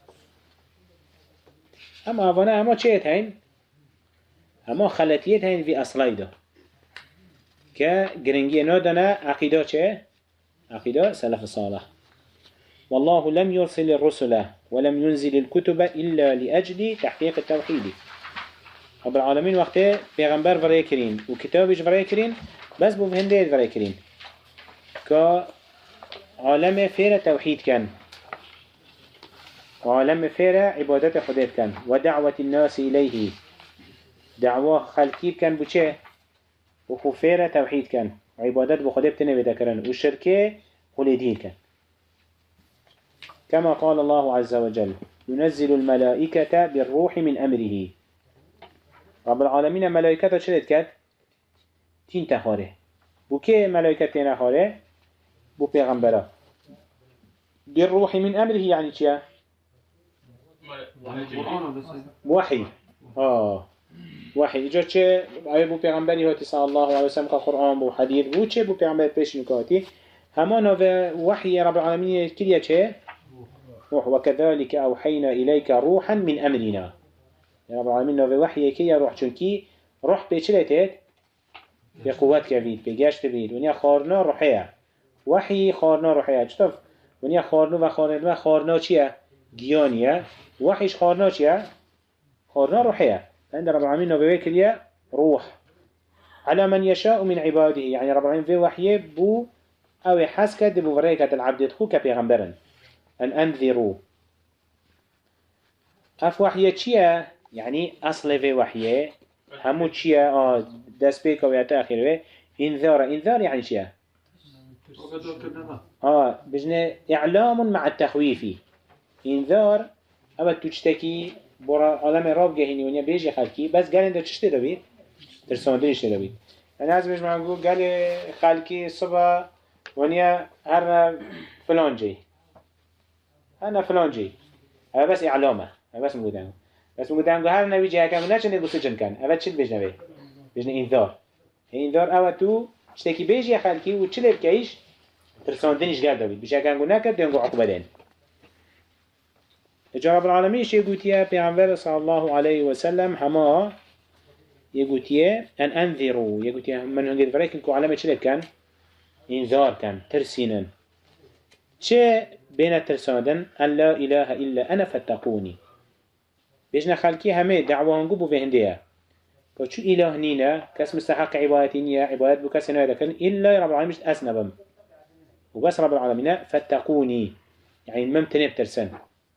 اما اوانه اما چه هین؟ اما خلطیت هین وی اصلای دا که گرنگی نادنه عقیده چه؟ عقیده سلف صالح والله لم يرسل الرسل ولم ينزل الكتب إلا لأجل تحقيق التوحيد رب العالمين وقته پیغمبر ورای کرین و کتابش ورای کرین بس بو هنده ورای کرین که عالم فیر توحید کن وعالم فيرا عبادة خديت كان ودعوة الناس إليه دعوة خلقيب كان بوچه وخو فيرا توحيد كان عبادة بخديب تنبدا كرن والشركة خليدين كان كما قال الله عز وجل ينزل الملائكة بالروح من أمره رب العالمين ملائكة شريت كات تين تخاره بو كي ملائكة تين تخاره بو پیغمبرا بالروح من أمره يعني چيا؟ وحي آه وحي إجا چه آيه بو پیغمبری هاتی صلى الله عليه وسلم که قرآن بو حديث بو چه بو پیغمبر پیش نکاتی همان و وحي رب العالمين كليا چه؟ وكذلك أوحينا إليك روحا من أمرنا يا رب العالمين نوفي وحي كي روح چونكي روح بيچلتت بقوات كبيد بجاشت بيد ونيا خارنا روحيا وحي خارنا روحيا چطف ونيا خارنا و خارنا و خارنا چيا گيانيا وحيش خارنا چيا خارنا روحيا عند رب العالمين نوفي كليا روح على من يشاء من عباده يعني رب العالمين في وحي بو او حسكت بو فريكة العبد خو كبيغمبرن أن أنذروا أف وحيه چيه يعني أصل في وحيه همو چيه آه دست بيك ويأتا أخير إنذار إنذار يعني چيه آه بجنة إعلام مع التخويف إنذار أما تجتكي برا عالم راب جهيني ونيا بيجي خلقي بس قال إنده تشتي دوبيت ترساندين اشتي دوبيت أنا عايز بيج معقول قال خلقي الصبح ونيا هرنا فلان جي أنا فلان جي هذا بس إعلامه هذا بس مقدام بس مقدام هذا النبي جاء كم ناش ندرس سجن كان هذا شيء بيجنا به بيجنا إنذار إنذار أو تو تشتكي بيجي خالكي وتشلب كيش ترساندينش قال داوود بيجي كان قلنا كده ينقو عقبالين رب العالمين شيء قوتيه بيعمر صلى الله عليه وسلم هما يقوتيه أن أنذروا يقوتيه من هنجد فريق إنكو علامة شلب كان إنذار كان ترسينا شيء بين الترسادن أن لا إله إلا أنا فاتقوني بيجنا خلقي همه دعوة هنقو بو فهندية فشو إله نينا كاس مستحق عبادتي نيا عبادت بو كاس نوية لكن إلا رب العالمين أسنبم وبس رب العالمين فاتقوني يعني ممتنب ترسن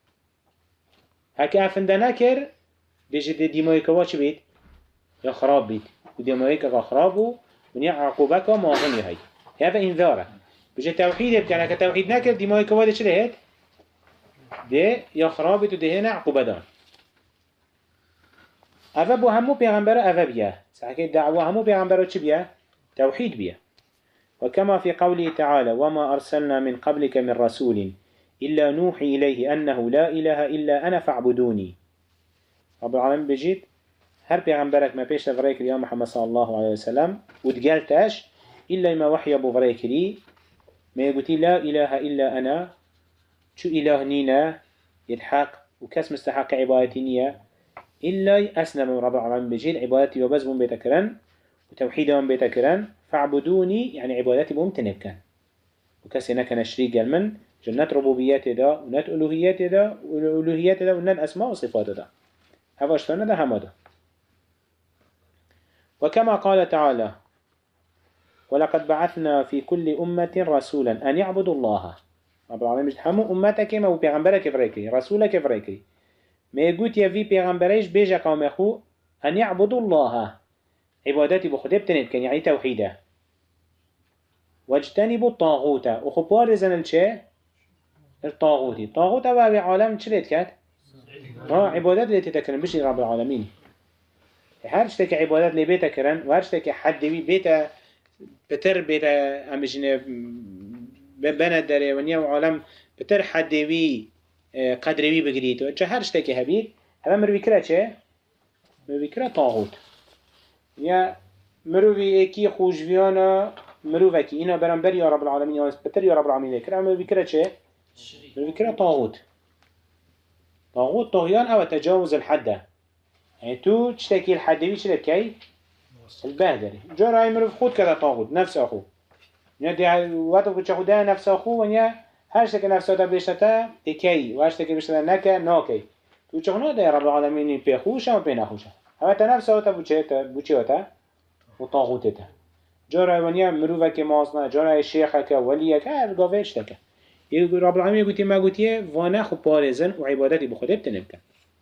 هكا أفندنا كر بيجي ديمايك واتش بيت يا خراب بيت وديمايك خرابو ونيا عقوبك وماغني هاي هذا إنذاره بجي توحيد بكان هكا توحيد ناكر ديماي كواده چه لهت؟ ده يا خرابت و ده هنا عقوبة دان اوه بو همو پیغمبر اوه بيه سحكي دعوة همو پیغمبر چه بيه؟ توحيد بيه وكما في قوله تعالى وما أرسلنا من قبلك من رسول إلا نوحي إليه أنه لا إله إلا أنا فاعبدوني رب العالمين بجيت هر پیغمبرك ما پیش تفريك يا محمد صلى الله عليه وسلم ودقالتاش إلا ما وحي أبو فريك لي ما يقولي لا إله إلا أنا شو إله نينا يلحق وكاس مستحق عبادتي نية إلا أسنى من رب العالمين بجيل عبادتي وبس بهم بيتكرن وتوحيدهم بيتكرن فاعبدوني يعني عبادتي بهم تنبكن وكاس هناك نشريك من جنات ربوبيات دا ونات ألوهيات دا والألوهيات دا ونات أسماء وصفات دا هذا اشترنا دا هم دا وكما قال تعالى ولقد بعثنا في كل أمة رسولا أن يعبدوا الله رب العالمين مجد همو أمتك ما هو پیغمبرك فريكري رسولك فريكري ما يقول يا في پیغمبريش بيجا قوم أخو أن يعبدوا الله عبادتي بخده بتنبكن يعني توحيده واجتنبوا الطاغوت وخبار زنن چه؟ الطاغوتي الطاغوت أبا بعالم چلت كات؟ اه عبادت اللي تتكرن بشي رب العالمين هر شتك عبادت اللي بيتكرن وهر شتك حد بي بيتا بتر بيتا امجنه ببند داره ونيا وعالم بتر حد وي قدر وي بگريت و چه هر شتكي هبيت هذا مروي كرا چه مروي كرا طاغوت يا مروي اكي خوشويانا مروي انا برنبر يا رب العالمين يا بتر يا رب العالمين كرا مروي كرا چه مروي كرا طاغوت طاغوت طغيان او تجاوز الحد يعني تو تشتكي الحد وي شلت كي البهدري جرى يمرف خود كذا طاغوت نفس أخوه يعني وقت بتش خده نفس أخوه ونيا هاشتك نفسه تبيشته تكي وهاشتك بيشته نكا ناكي تو چخنا ده رب العالمين بيخوش أو بينخوشه هذا تنفسه تبوچه تبوچه وته وطاغوته جرى ونيا مروفك مازنا جرى شيخك وليك هر قافشتك يقول رب العالمين يقول ما قلت يه وانا خو بارزن وعبادتي بخده بتنبكن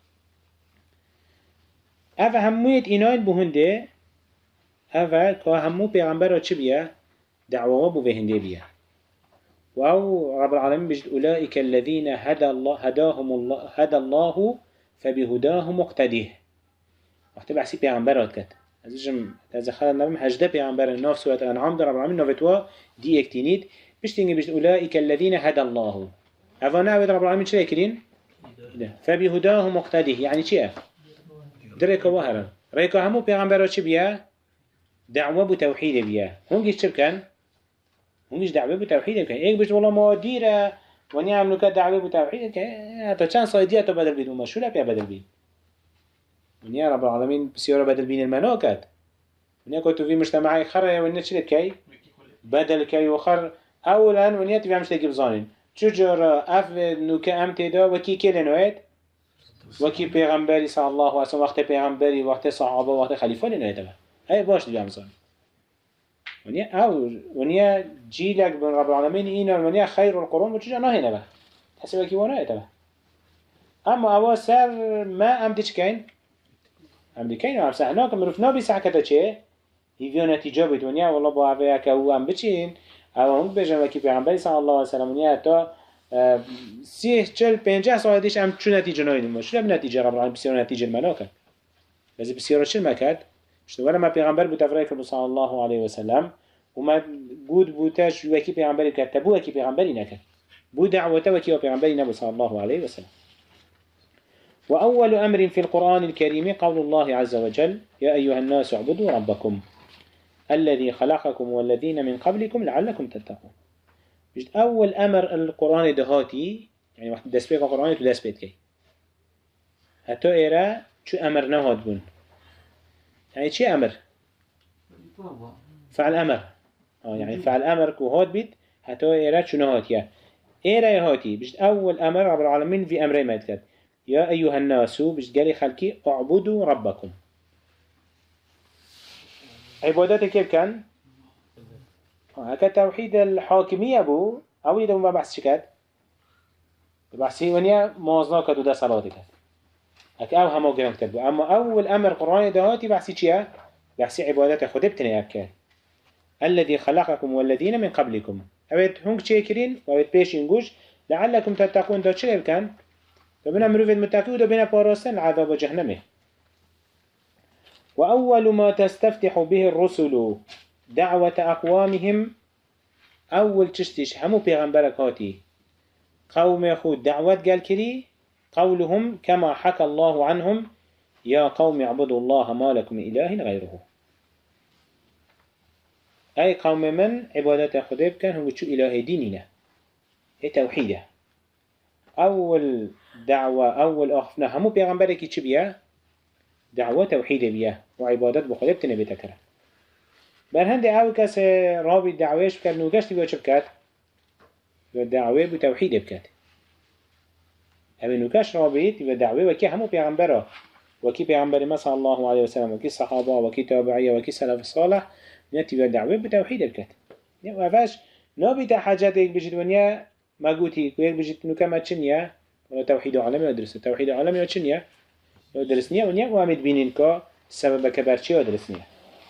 أفا همويت إنايت بهنده أفا كا همو پیغمبر چه بيه دعوة بو بهنده بيه وأو رب العالمين بجد أولئك الذين هدى الله هداهم الله هدى الله فبهداه مقتديه وقت بحثي پیغمبرات كت ازجم تزخل النبي هجده پیغمبر الناف سورة الأنعام در رب العالمين نافتوا دي اكتينيت بشتنجي بجد أولئك الذين هدى الله أفانا أود رب العالمين شو يكرين فبهداه مقتديه يعني چيه دريكا وهرا ريكا همو پیغمبرات چه بيه دعوة بتوحيد بيه هونجيش چه بكن هونجيش دعوة بتوحيد بكن ايك بجد والله ما ديره وني عملو كد دعوة بتوحيد حتى چند صايدية تو بدل بيد وما شو لا بيا بدل بيد وني رب العالمين بسيارة بدل بين المناكت وني كنتو في مجتمعي خرا وني چلت كي بدل كي وخر اولا وني تبي عمش تجيب زانين چجورا اف نوكا ام تدا وكي كلنويت وكي پیغمبري صلى الله عليه وسلم وقت پیغمبري وقت صحابه وقت خليفه لنويت هاي باش تبي عمزان وني او وني جيلك بن رب العالمين اينا وني خير القرون وچجا ناهينا به حسب كي وانا يتبه اما اوا سر ما ام ديش كاين ام دي كاين ام سهناك مروف نابي ساعكتا چه يفيو نتيجة بيت ونيا والله بو عفيا كهو ام بچين او هم بجن وكي پیغمبر صلى الله عليه وسلم ونيا تا سيه چل پنجه ساعه ديش ام چو نتيجة نايدن شو لب نتيجة رب العالمين بسيارة نتيجة المناكا بس بسيارة چل مكاد شتو ولا ما پیغمبر بو تفريك صلى الله عليه وسلم وما بود بوتاش وكي پیغمبر كتبو وكي پیغمبر نكد بو دعوته وكي پیغمبر نبو صلى الله عليه وسلم وأول أمر في القرآن الكريم قول الله عز وجل يا أيها الناس اعبدوا ربكم الذي خلقكم والذين من قبلكم لعلكم تتقون بجد أول أمر القرآن دهاتي يعني وقت دس بيك القرآن تدس بيت كي هتو إيرا شو أمر نهاد بون يعني شو أمر فعل أمر آه يعني فعل أمر كو هاد بيت هتو إيرا شو نهات يا إيرا يهاتي بجد أول أمر رب العالمين في أمرين ما يتكد يا أيها الناس بجد قالي خلقي اعبدوا ربكم عبادته كيف كان؟ هكا توحيد الحاكمية بو أولي ده ما بحث شكات بحثي ونيا موازنا كدو ده صلاة كات هكا أو همو قرام كتب أما أول أمر قرآن دهاتي بحثي چيا؟ بحثي عبادته خدبتني أبكار الذي خلقكم والذين من قبلكم أبيت هنك شاكرين وأبيت بيش ينقوش لعلكم تتقون ده چلي كان؟ فبنا مروف المتقي وده بنا باراستن العذاب جهنمه وأول ما تستفتح به الرسل دعوة أقوامهم أول تشتش همو پیغمبرك هاتي قوم يخود دعوة قال كري قولهم كما حكى الله عنهم يا قوم اعبدوا الله ما لكم إله غيره أي قوم من عبادات خديب كان هم شو إله ديننا هي توحيده أول دعوة أول أخفنا همو پیغمبرك چه بيه دعوة توحيد بيه وعبادات بخديب تنبي تكره برهند أول كاس رابي الدعويش بكات نوغاش تبيه چه بكات الدعوة بتوحيد بكات أبي نوغاش رابي تبيه دعوة وكي همو پیغمبره وكي پیغمبر ما صلى الله عليه وسلم وكي صحابة وكي تابعية وكي سلف الصالح نتبيه دعوة بتوحيد بكات وفاش نابي تحاجاتك بجد ونيا ما قوتي كويك بجد نوكا ما تشنيا توحيد عالمي ودرسه توحيد عالمي وتشنيا ودرسنيا ونيا وعمد بينين كا سبب كبرشي ودرسنيا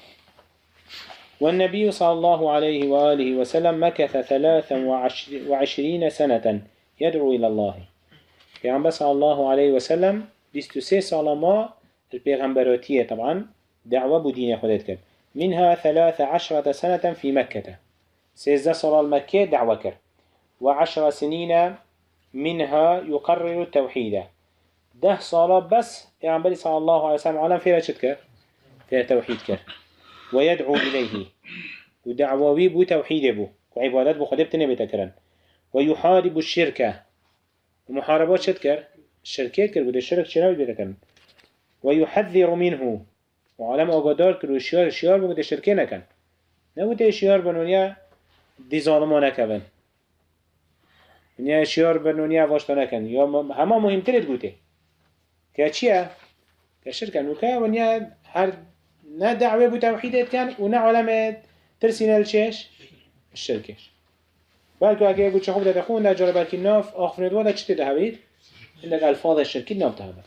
والنبي صلى الله عليه وآله وسلم مكث ثلاثا وعشرين سنة يدعو إلى الله پیغمبر صلى الله عليه وسلم بستسي سالما البيغمبراتية طبعا دعوة بدين خدت كر منها ثلاث عشرة سنة في مكة سيزا صلى المكة دعوة كر وعشر سنين منها يقرر التوحيد ده صلاة بس پیغمبر صلى الله عليه وسلم عالم فيها شد كر فيها توحيد كر ويدعو إليه ودعوه بو توحيد بو وعبادات بو خدبتني بتكرن ويحارب الشركة ومحاربات شد كر الشركات كر بده الشرك شنو بتكرن ويحذر منه وعالم أقدار كر وشيار شيار بو بده الشركة نكن نبوده شيار بنونيا دي ظالمانه كبن ونیا شیار برنونیا واشتا نکن یا همه مهمتره گوته که چیه؟ که شرکن و که ونیا هر نه دعوه بو توحیدت کن و نه علم ترسینه الشیش الشرکش بلکه اگه يقول شخوب ده تخون ده جرى بلكي ناف آخر ندوانا چه تده هبيد عندك الفاظ الشركي ناف تهبت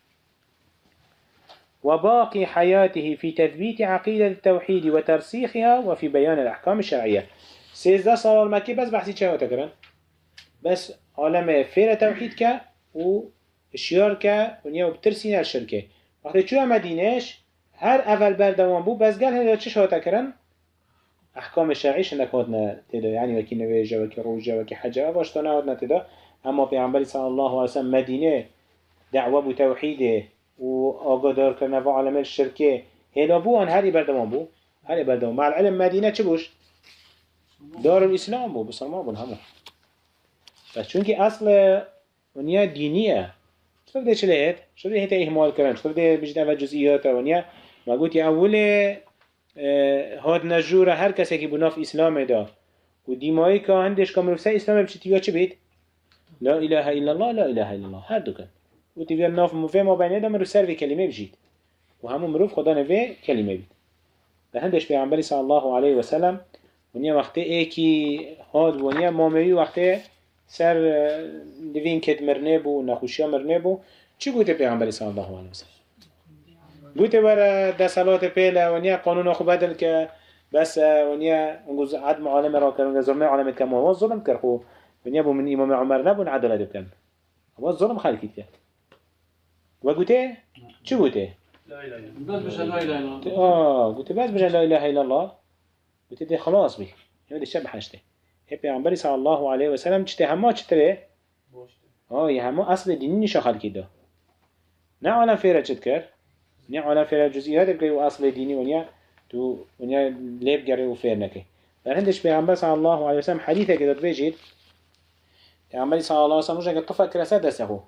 وباقي حياته في تثبيت عقيدة التوحيد وترسيخها وفي بيان الأحكام الشرعية سيزده صار المكي بس بحثي چه تكرن بس عالم فير توحيد كا و اشيار كا ونيا وبترسين الشركة وقت شو مدينش هر اول بردوان بو بس قال هذا چش هاتا كرن احكام الشرعي شنك هاتنا تدا يعني وكي نواجه وكي روجه وكي حجه واشتنا هاتنا تدا اما پیغمبر صلى الله عليه وسلم مدينة دعوة بو توحيده و آقادار کرنا و عالم الشركة هلا بو ان هر بردوان بو هر بردوان مع العلم مدينة چه بوش دار الاسلام بو بسلمان بو همه بس چونكي اصل ونيا دينية شو بده شليت شو بده هتا إهمال كرن شو بده بجد أول جزئيات ونيا ما قلت يا أولي هاد نجورة هر کسی که بناف اسلام دا و دیمایی که هندش که مروف سه اسلام بچه تیویا چه بید؟ لا اله الا الله لا اله الا الله هر دو کن و تیویا ناف مفه ما بینه دا مروف سر و کلمه بجید و همون مروف خدا نوه کلمه بید به هندش پیغمبری صلی الله علیه و سلم ونیا وقتی ایکی هاد ونیا ماموی وقتی سر دوین کد مرنه بو نخوشیا مرنه بو چی گوته پیغمبری صلی الله علیه و سلم؟ گوته برا ده صلات پیله ونیا قانون آخو بدل که بس ونیا انگوز عدم عالم را کرد ظلم عالم کم و ظلم کرد خو ونیا بو من امام عمر نبون عدالت بکن اما ظلم خلقیت کرد و گوته چی گوته؟ بس بشه لا اله الا الله آه گوته بس بشه لا اله الا الله گوته ده خلاص بی یه ده شب حشته هی پیغمبری صلی الله علیه و سلم چته همه چتره؟ آه یه همه اصل دینی نشا خلقید ده نه عالم فیره چت کرد نه عالم فیره جزئیات بگی و اصل دینی ونیا تو ونیا لیب گری و فیر نکی در هندش پیغمبر صلی الله علیه و سلم حدیثه که داد بجید پیغمبر صلی الله علیه و سلم روزه که طفل کرسه دسته خو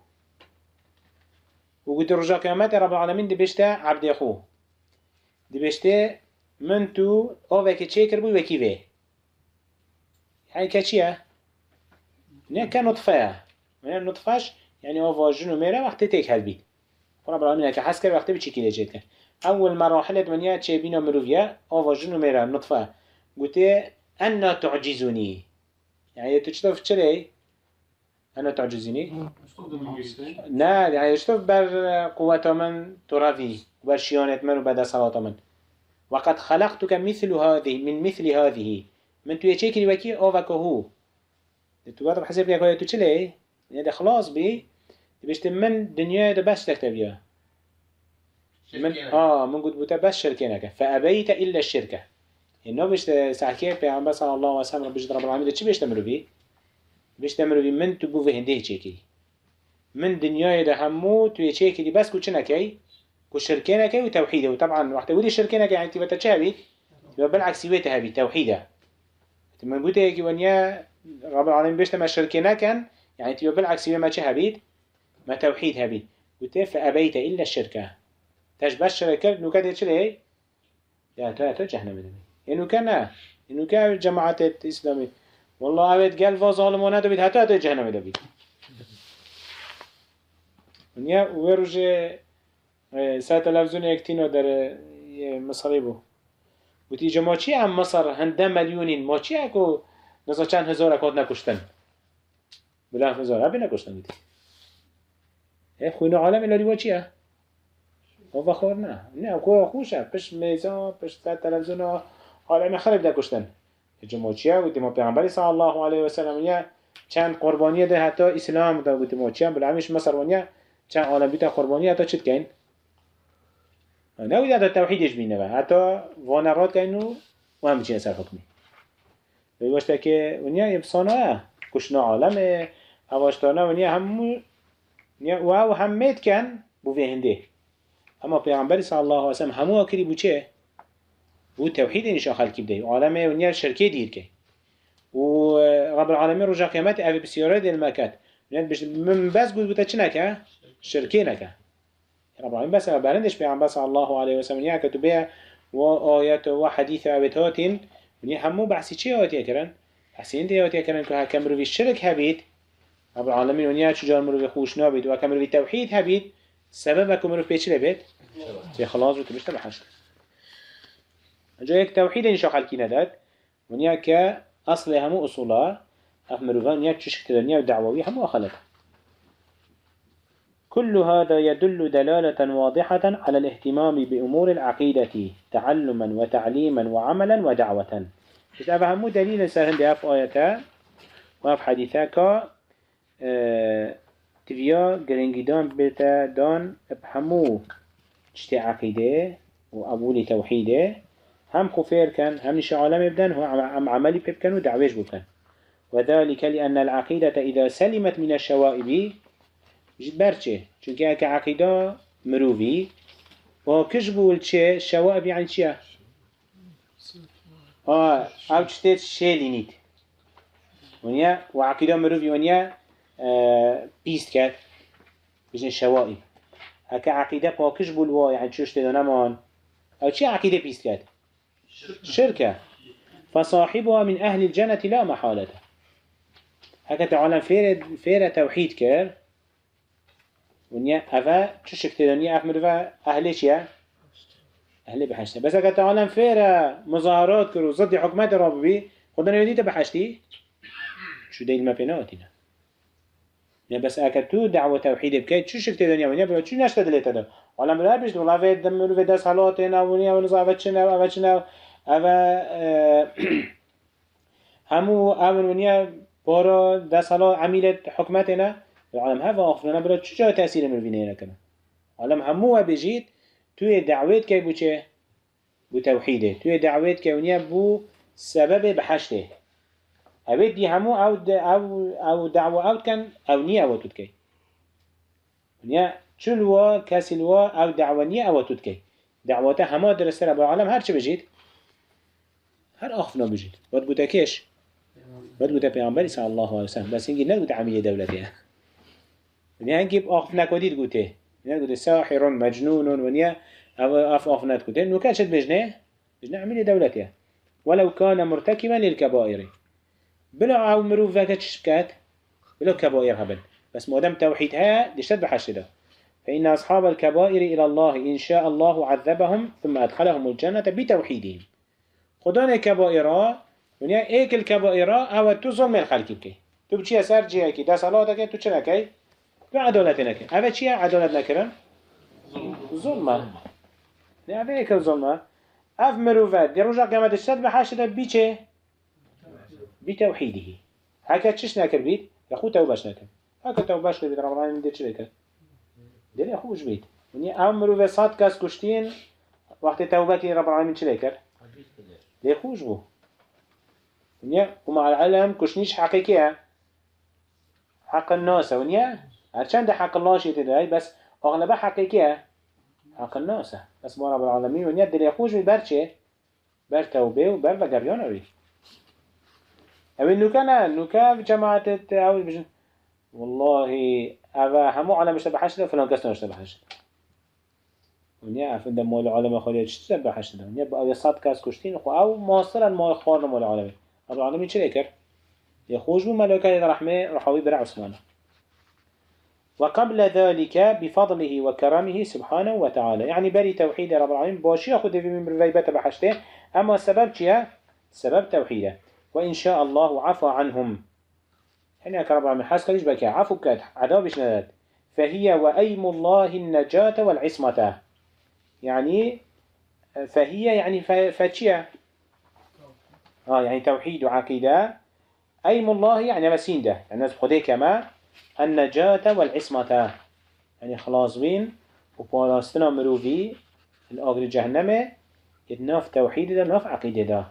و گوتی رجا قیامت رب العالمین دی بشته عبد خو دی بشته من تو آوه که چه کر بوی وکی وی یعنی که چیه؟ نه که نطفه یعنی نطفهش یعنی آوه جنو میره وقتی تک هل بید رب العالمین که حس کرد وقتی به چی کلی جید کرد اول مراحل دنیا چه بینا مروفیه آوه جنو میره نطفه گوتی انا تعجزونی يعني تشتوف چرا انا تعجزيني نه يعني تشتوف بر قوة من تراثي وبر شيانة من وبدا صلاة من وقد خلقتك مثل هذه من مثل هذه من تو يشكل وكي اوك هو تو بعد بحسب لك تو چلي يعني خلاص بي بيشت من دنيا ده بس تكتبيها من اه من قد بوتا بس شركينك فابيت الا الشركه إنه بيشت ساكيه پیغمبر صلی الله علیه و سلم بيشت رب العالمین چی بيشت مروی بيشت مروی من تو بو هنده چکی من دنیای ده همو تو چکی بس کو چنکی کو شرکه نکی و توحیده و طبعا وقت ودي شرکه نکی يعني تبقى تشابه تبقى بالعكس يويته هبي توحيده من بوته يجي ونيا رب العالمين بيشت ما شركه نكن يعني تبقى بالعكس يوي ما هبيت ما توحيد هبيت بوته فابيت الا الشركه تشبه الشركه نو كده چلي يا تو تو جهنم دي إنه كان إنه كان جماعة الإسلامية والله أبد قال فظالمونه ده بيت حتى حتى جهنم ده بيت ونيا ورجع ساعة تلفزيون يكتينه در مصاريبه وتي جماعتي عم مصر هنده مليونين ما چی اكو نزا چند هزار اكاد نكشتن بلا هزار هبه نكشتن بيتي ايه خوين عالم الالي با چیه؟ هو خور نه نه اكو خوشه پش میزان پش ساعة تلفزيون حالا خرب ده کشتن جماعتیه و دیما پیامبری صلی الله علیه و سلم ونیا چند قربانیه ده حتی اسلام ده و جماعتیه بالعمیش مصر ونیا چند عالم بیت قربانیه حتی چت کین نه ویده حتی توحیدش بینه و حتی وانرات کین و همه چیه سر حکمی ویوشته که ونیا ابسانه کشنا عالم هواشتانه ونیا همو و او همید کن بو هنده اما پیامبری صلی الله علیه و سلم همو اکری بو چه و توحيد نشان خلقي بدأ وعالمه ونيا الشركة دير كي ورب العالمين رجع قيامته أبي بسيارة دي المكات من بس قلت بتاعتنا شركة نكا رب العالمين بس بعدش بيعم بس الله عليه وسلم ونيا كتبه وآيات وحديث أبيتاتين ونيا همو بحثي شيء آيات كرن بحثي أنت آيات كرن كه كمرو في الشرك هبيت رب العالمين ونيا شجار مرو في خوش نابيت وكمرو في توحيد هبيت سبب كمرو في بيتش لبيت في خلاص وتبشت بحشر جا یک توحید نشا خلقی نداد ونیا که اصل همو اصولا أف مروفان يا تشك تدنيا ودعووي هم وخلت. كل هذا يدل دلالة واضحة على الاهتمام بأمور العقيدة تعلما وتعليما وعملا ودعوة. إذا أفهمو دليل سهل دي أف آياتا وأف حديثاك اه تبيا قرنجدان بيتا دان بحمو اشتي عقيدة وأبولي توحيدة هم خفير كان هم نشي عالم يبدن هو عم عملي بيبكن ودعويش بكن. وذلك لأن العقيدة إذا سلمت من الشوائب جد برچه چونك اكا عقيدة مروفي وكش بول چه الشوائب يعني چيه اه او چتت شيلي نيت ونيا وعقيدة مروفي ونيا اه بيست كات بجن الشوائب اكا عقيدة باكش بول وا يعني چوش تدو نمان او چه عقيدة بيست كات شركة فصاحبها من أهل الجنة لا محالة. هكا تعالى فيرة فيرة توحيد كر ونيا أفا تشك تدنيا أف مروفا أهلش يا أهل بحشته. بس هكا تعالى فيرة مظاهرات كر وضد حكمات ربي خدنا يديته بحشتي شو دايل ما بيناتنا. يعني بس هكا تو دعوة توحيد بكيت تشك تدنيا ونيا بقول شو نشتد اللي تدا ولا مرابش ولا في دم مروفا دس حالاتنا ونيا ونزافتشنا وأفتشنا أفا همو أمن ونيا بارا دس حالات عميلة حكمتنا العالم هذا أخفنا برا شو تأثير مروفينينا كنا العالم همو بيجيت توي دعوات كي بو چه بو توحيده توي دعوات كي ونيا بو سبب بحشته هبيت دي همو أو أو أو دعوة أو كان أو نية أو تدكي ونيا شلوا كسلوا أو دعوة نية أو تدكي دعوته هما درسنا بالعالم هر چه بيجيت هر أخفنا بيجيت وتقول تكيش وتقول تبيعمبري صلى الله عليه وسلم بس إنجي نقول عملية دولتها ونيا هنجيب أخفنا كوديد قوته ونيا قوته ساحر مجنون ونيا أو أف أخفنات قوته إنه كان شد بجنه بجنه عملية دولتها ولو كان مرتكبا للكبائر بلا أو مروف فاكت شكات بلا كبائر هبل بس مادام توحيدها دشتد بحشده فإن أصحاب الكبائر إلى الله إن شاء الله عذبهم ثم أدخلهم الجنة بتوحيدهم خدان كبائرا ونيا إيك الكبائرا أو تظلم الخلق بكي تو بچي أسر جيه كي دا صلاتك تو چه نكي تو عدالت نكي أفا چيه عدالت نكرن ظلمة نه أفا إيك الظلمة أف مروفات دي رجع قيامة الشد بحاشده بيچه بتوحيده هكا تشش نكر بيت يخو توباش نكر هكا توباش بيت رب العالمين دي چه بكر دي يخوش بيت ونيا أف مروفات صاد كاس كشتين وقت توباكي رب العالمين چه بكر دي يخوش بو ونيا ومع العلم كشنيش حقيقية حق الناس ونيا هرچند ده حق الله شيء تدعي بس أغلبها حقيقية حق الناس بس ما رب العالمين ونيا دل يخوش بي بر چه بر توبه و بر وقريان اوي اوه نوكا نا نوكا جماعة اوه بجن والله اوه همو عالم اشتبحش ده فلان كس نشتبحش ونيا افن ده مال عالم خالية اشتبحش ده ونيا بقى يصاد كاس كشتين خو او ماصرا ما خارنا مال عالمي رب العالمين چه يكر يخوش بو ملائكة الرحمة رحوي برع عثمانه وقبل ذلك بفضله وكرمه سبحانه وتعالى يعني بري توحيد رب العالمين باشي أخذ في من ريبته بحشته أما السبب چيه؟ سبب توحيده وإن شاء الله عفى عنهم هنا كرب العالمين حاسك ليش بكي عفو كات عذابش نداد فهي وأيم الله النجاة والعصمة يعني فهي يعني فتشيه آه يعني توحيد وعقيدة أيم الله يعني مسين ده يعني ناس بخده كما النجاة والعصمة يعني خلاص بين وبالاستنا مروفي الأغر جهنم يتناف توحيد ده ناف عقيدة ده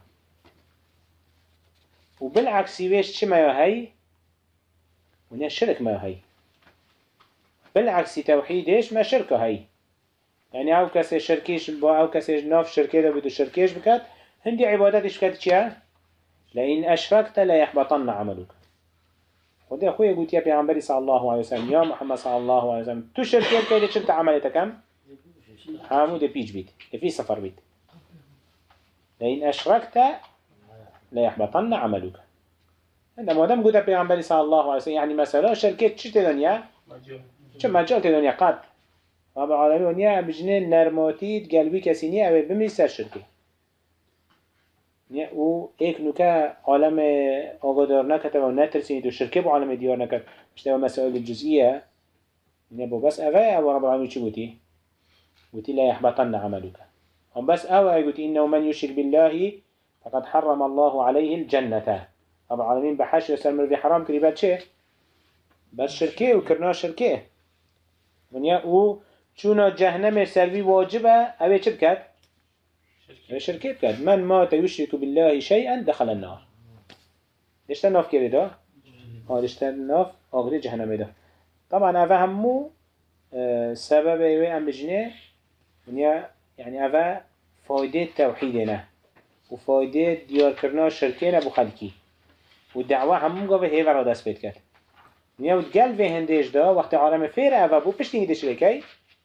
وبالعكس ويش ما يهي ونيا الشرك ما يهي بالعكس توحيدش ما شركه هي يعني أو كسي شركيش أو كسي ناف شركة ده بدو شركيش بكات هندي عبادتش بكات چيا لئن أشركت لا يحبطن عملك وده أخويا قلت يا بيعنبري صلى الله عليه وسلم يا محمد صلى الله عليه وسلم تو شركية كده شلت عملتك كم حامو ده بيج بيت ده في سفر بيت لئن أشركت لا يحبطن عملك عندما دام قلت يا بيعنبري صلى الله عليه وسلم يعني مثلا شركة شو تدنيا شو مجال تدنيا قد رب العالمين ونيا بجنين نرماتيد قلبي كسينية أو بمي سر شركة ونیا او ایک نوکه عالم آگادار نکته و نترسید و شرکه با عالم دیار نکت مشته و مسائل جزئیه ونیا با بس اوه او رب العالمین چی بودی؟ بودی لا يحبطن عملك هم بس اوه قلت إنه من يشرك بالله فقد حرم الله عليه الجنة رب العالمين بحش يسلم في حرام كريبات چه؟ بس شركه وكرنا شركه ونیا او چون جهنم سلبی واجبه اوه چه بکد؟ اوه شرکه بکد من ما يشرك بالله شيئا دخل النار ليش تناف كده ده؟ اه ليش تناف آغري جهنم ده طبعا اوه همو اه سبب اوه ام بجنه ونیا يعني اوه فايدة توحيدنا وفايدة ديار كرنا شركينا بو خلقي والدعوة همو قوة هيفا را دست بيت كد ونیا ودقل في هندش ده وقت عالم فير اوه بو پشتی هندش لكي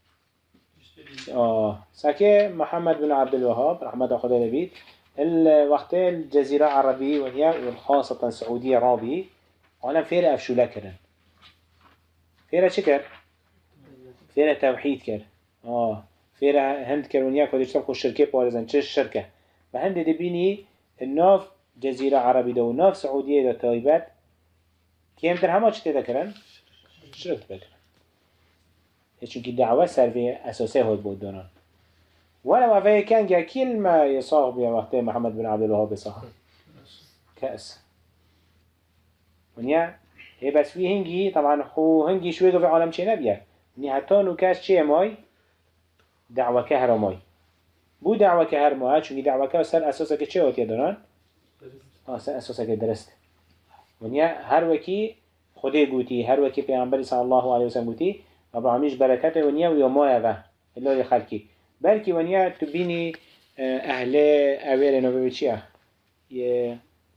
آه ساكي محمد بن عبد الوهاب رحمة خدا لبيت الوقت الجزيرة العربية وهي والخاصة السعودية رابي عالم فير افشو لكرن فيرا شكر فيرا توحيد كر آه فيرا هند كر ونيا كودش تبقوا الشركة بارزن چه الشركة فهند دبيني الناف جزيرة عربية ده وناف سعودية ده تايبات كيم تر هما چه تذكرن شرك تذكرن چونكي دعوة سرفية أساسية هود بود دونان ولو أفايا كان جا كلمة يصاغ بها وقت محمد بن عبد الوهاب يصاغ كأس ونيا هي بس في هنجي طبعا خو هنجي شوي في عالم چه نبيه ونيا حتى نوكاش چه ماي دعوة كهر ماي بو دعوة كهر ماي چونكي دعوة كهر سر أساسا كه چه هاتيه دونان آه سر أساسا كه درست ونيا هر وكي خده قوتي هر وكي پیغمبر صلى الله عليه وسلم قوتي رب العالمين بركاته ونيا ويا مايا به الله يخلقي بلكي ونيا تبيني أهل أويل نوبي بچيه يه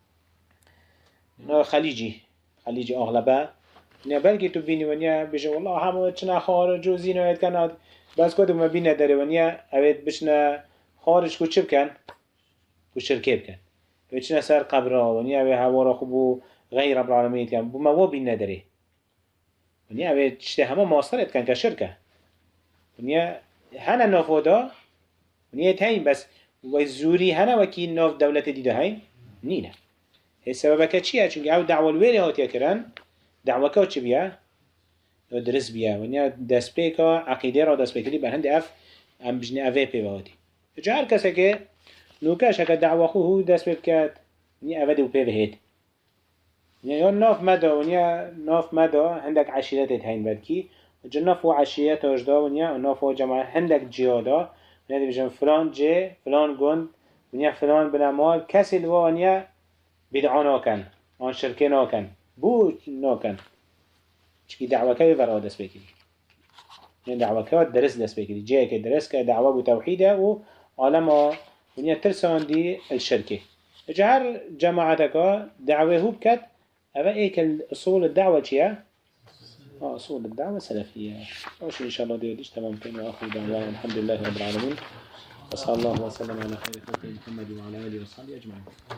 نو خليجي خليجي أغلبه ونيا بلكي تبيني ونيا بيجي والله همو چنا خارج و زينويت كان بس كده ما بينا داري ونيا أويت بشنا خارج كو چه بكن كو شركه بكن بيچنا سر قبره ونيا أوي هوا خبو غير رب العالمين كان بما هو بينا داري ونيا أوي تشتي هما ماسترت كان كشركة ونيا هنا نافودا ونيا تهين بس وزوري هنا وكي ناف دولة دي دهين نينا هي سببك چيه چونك او دعوة الويري هاتيا كرن دعوة كو چه بيا درس بيا ونيا دست بيكا عقيدة را دست بيكا لي بهند اف ام بجني اوه بي بهاتي جا هر كسا که نوكاش هكا دعوة خو هو دست بيكات ونيا اوه دو بي بهيت ونيا ناف مدا ونيا ناف مدا عندك عشيرات هين بدكي جناف و عشيرات اجدا ونيا ناف و جماعة عندك جيادا ونيا بيجن فلان جي فلان گند ونيا فلان بلا مال كسي الوا ونيا بدعا ناكن آن شركه ناكن بو ناكن چكي دعوة كوي ورا دست بكري يعني دعوة كوي درس دست بكري جاي كي درس كي دعوة بتوحيده و عالم ونيا ترسان دي الشركة جهر جماعتك دعوة هو بكت أبا إيك الأصول الدعوة چيا؟ آه أصول الدعوة سلفية وش إن شاء الله دي وديش تمام كان وآخر دعوة الحمد لله رب العالمين وصلى الله وسلم على خير خلق محمد وعلى آله وصحبه أجمعين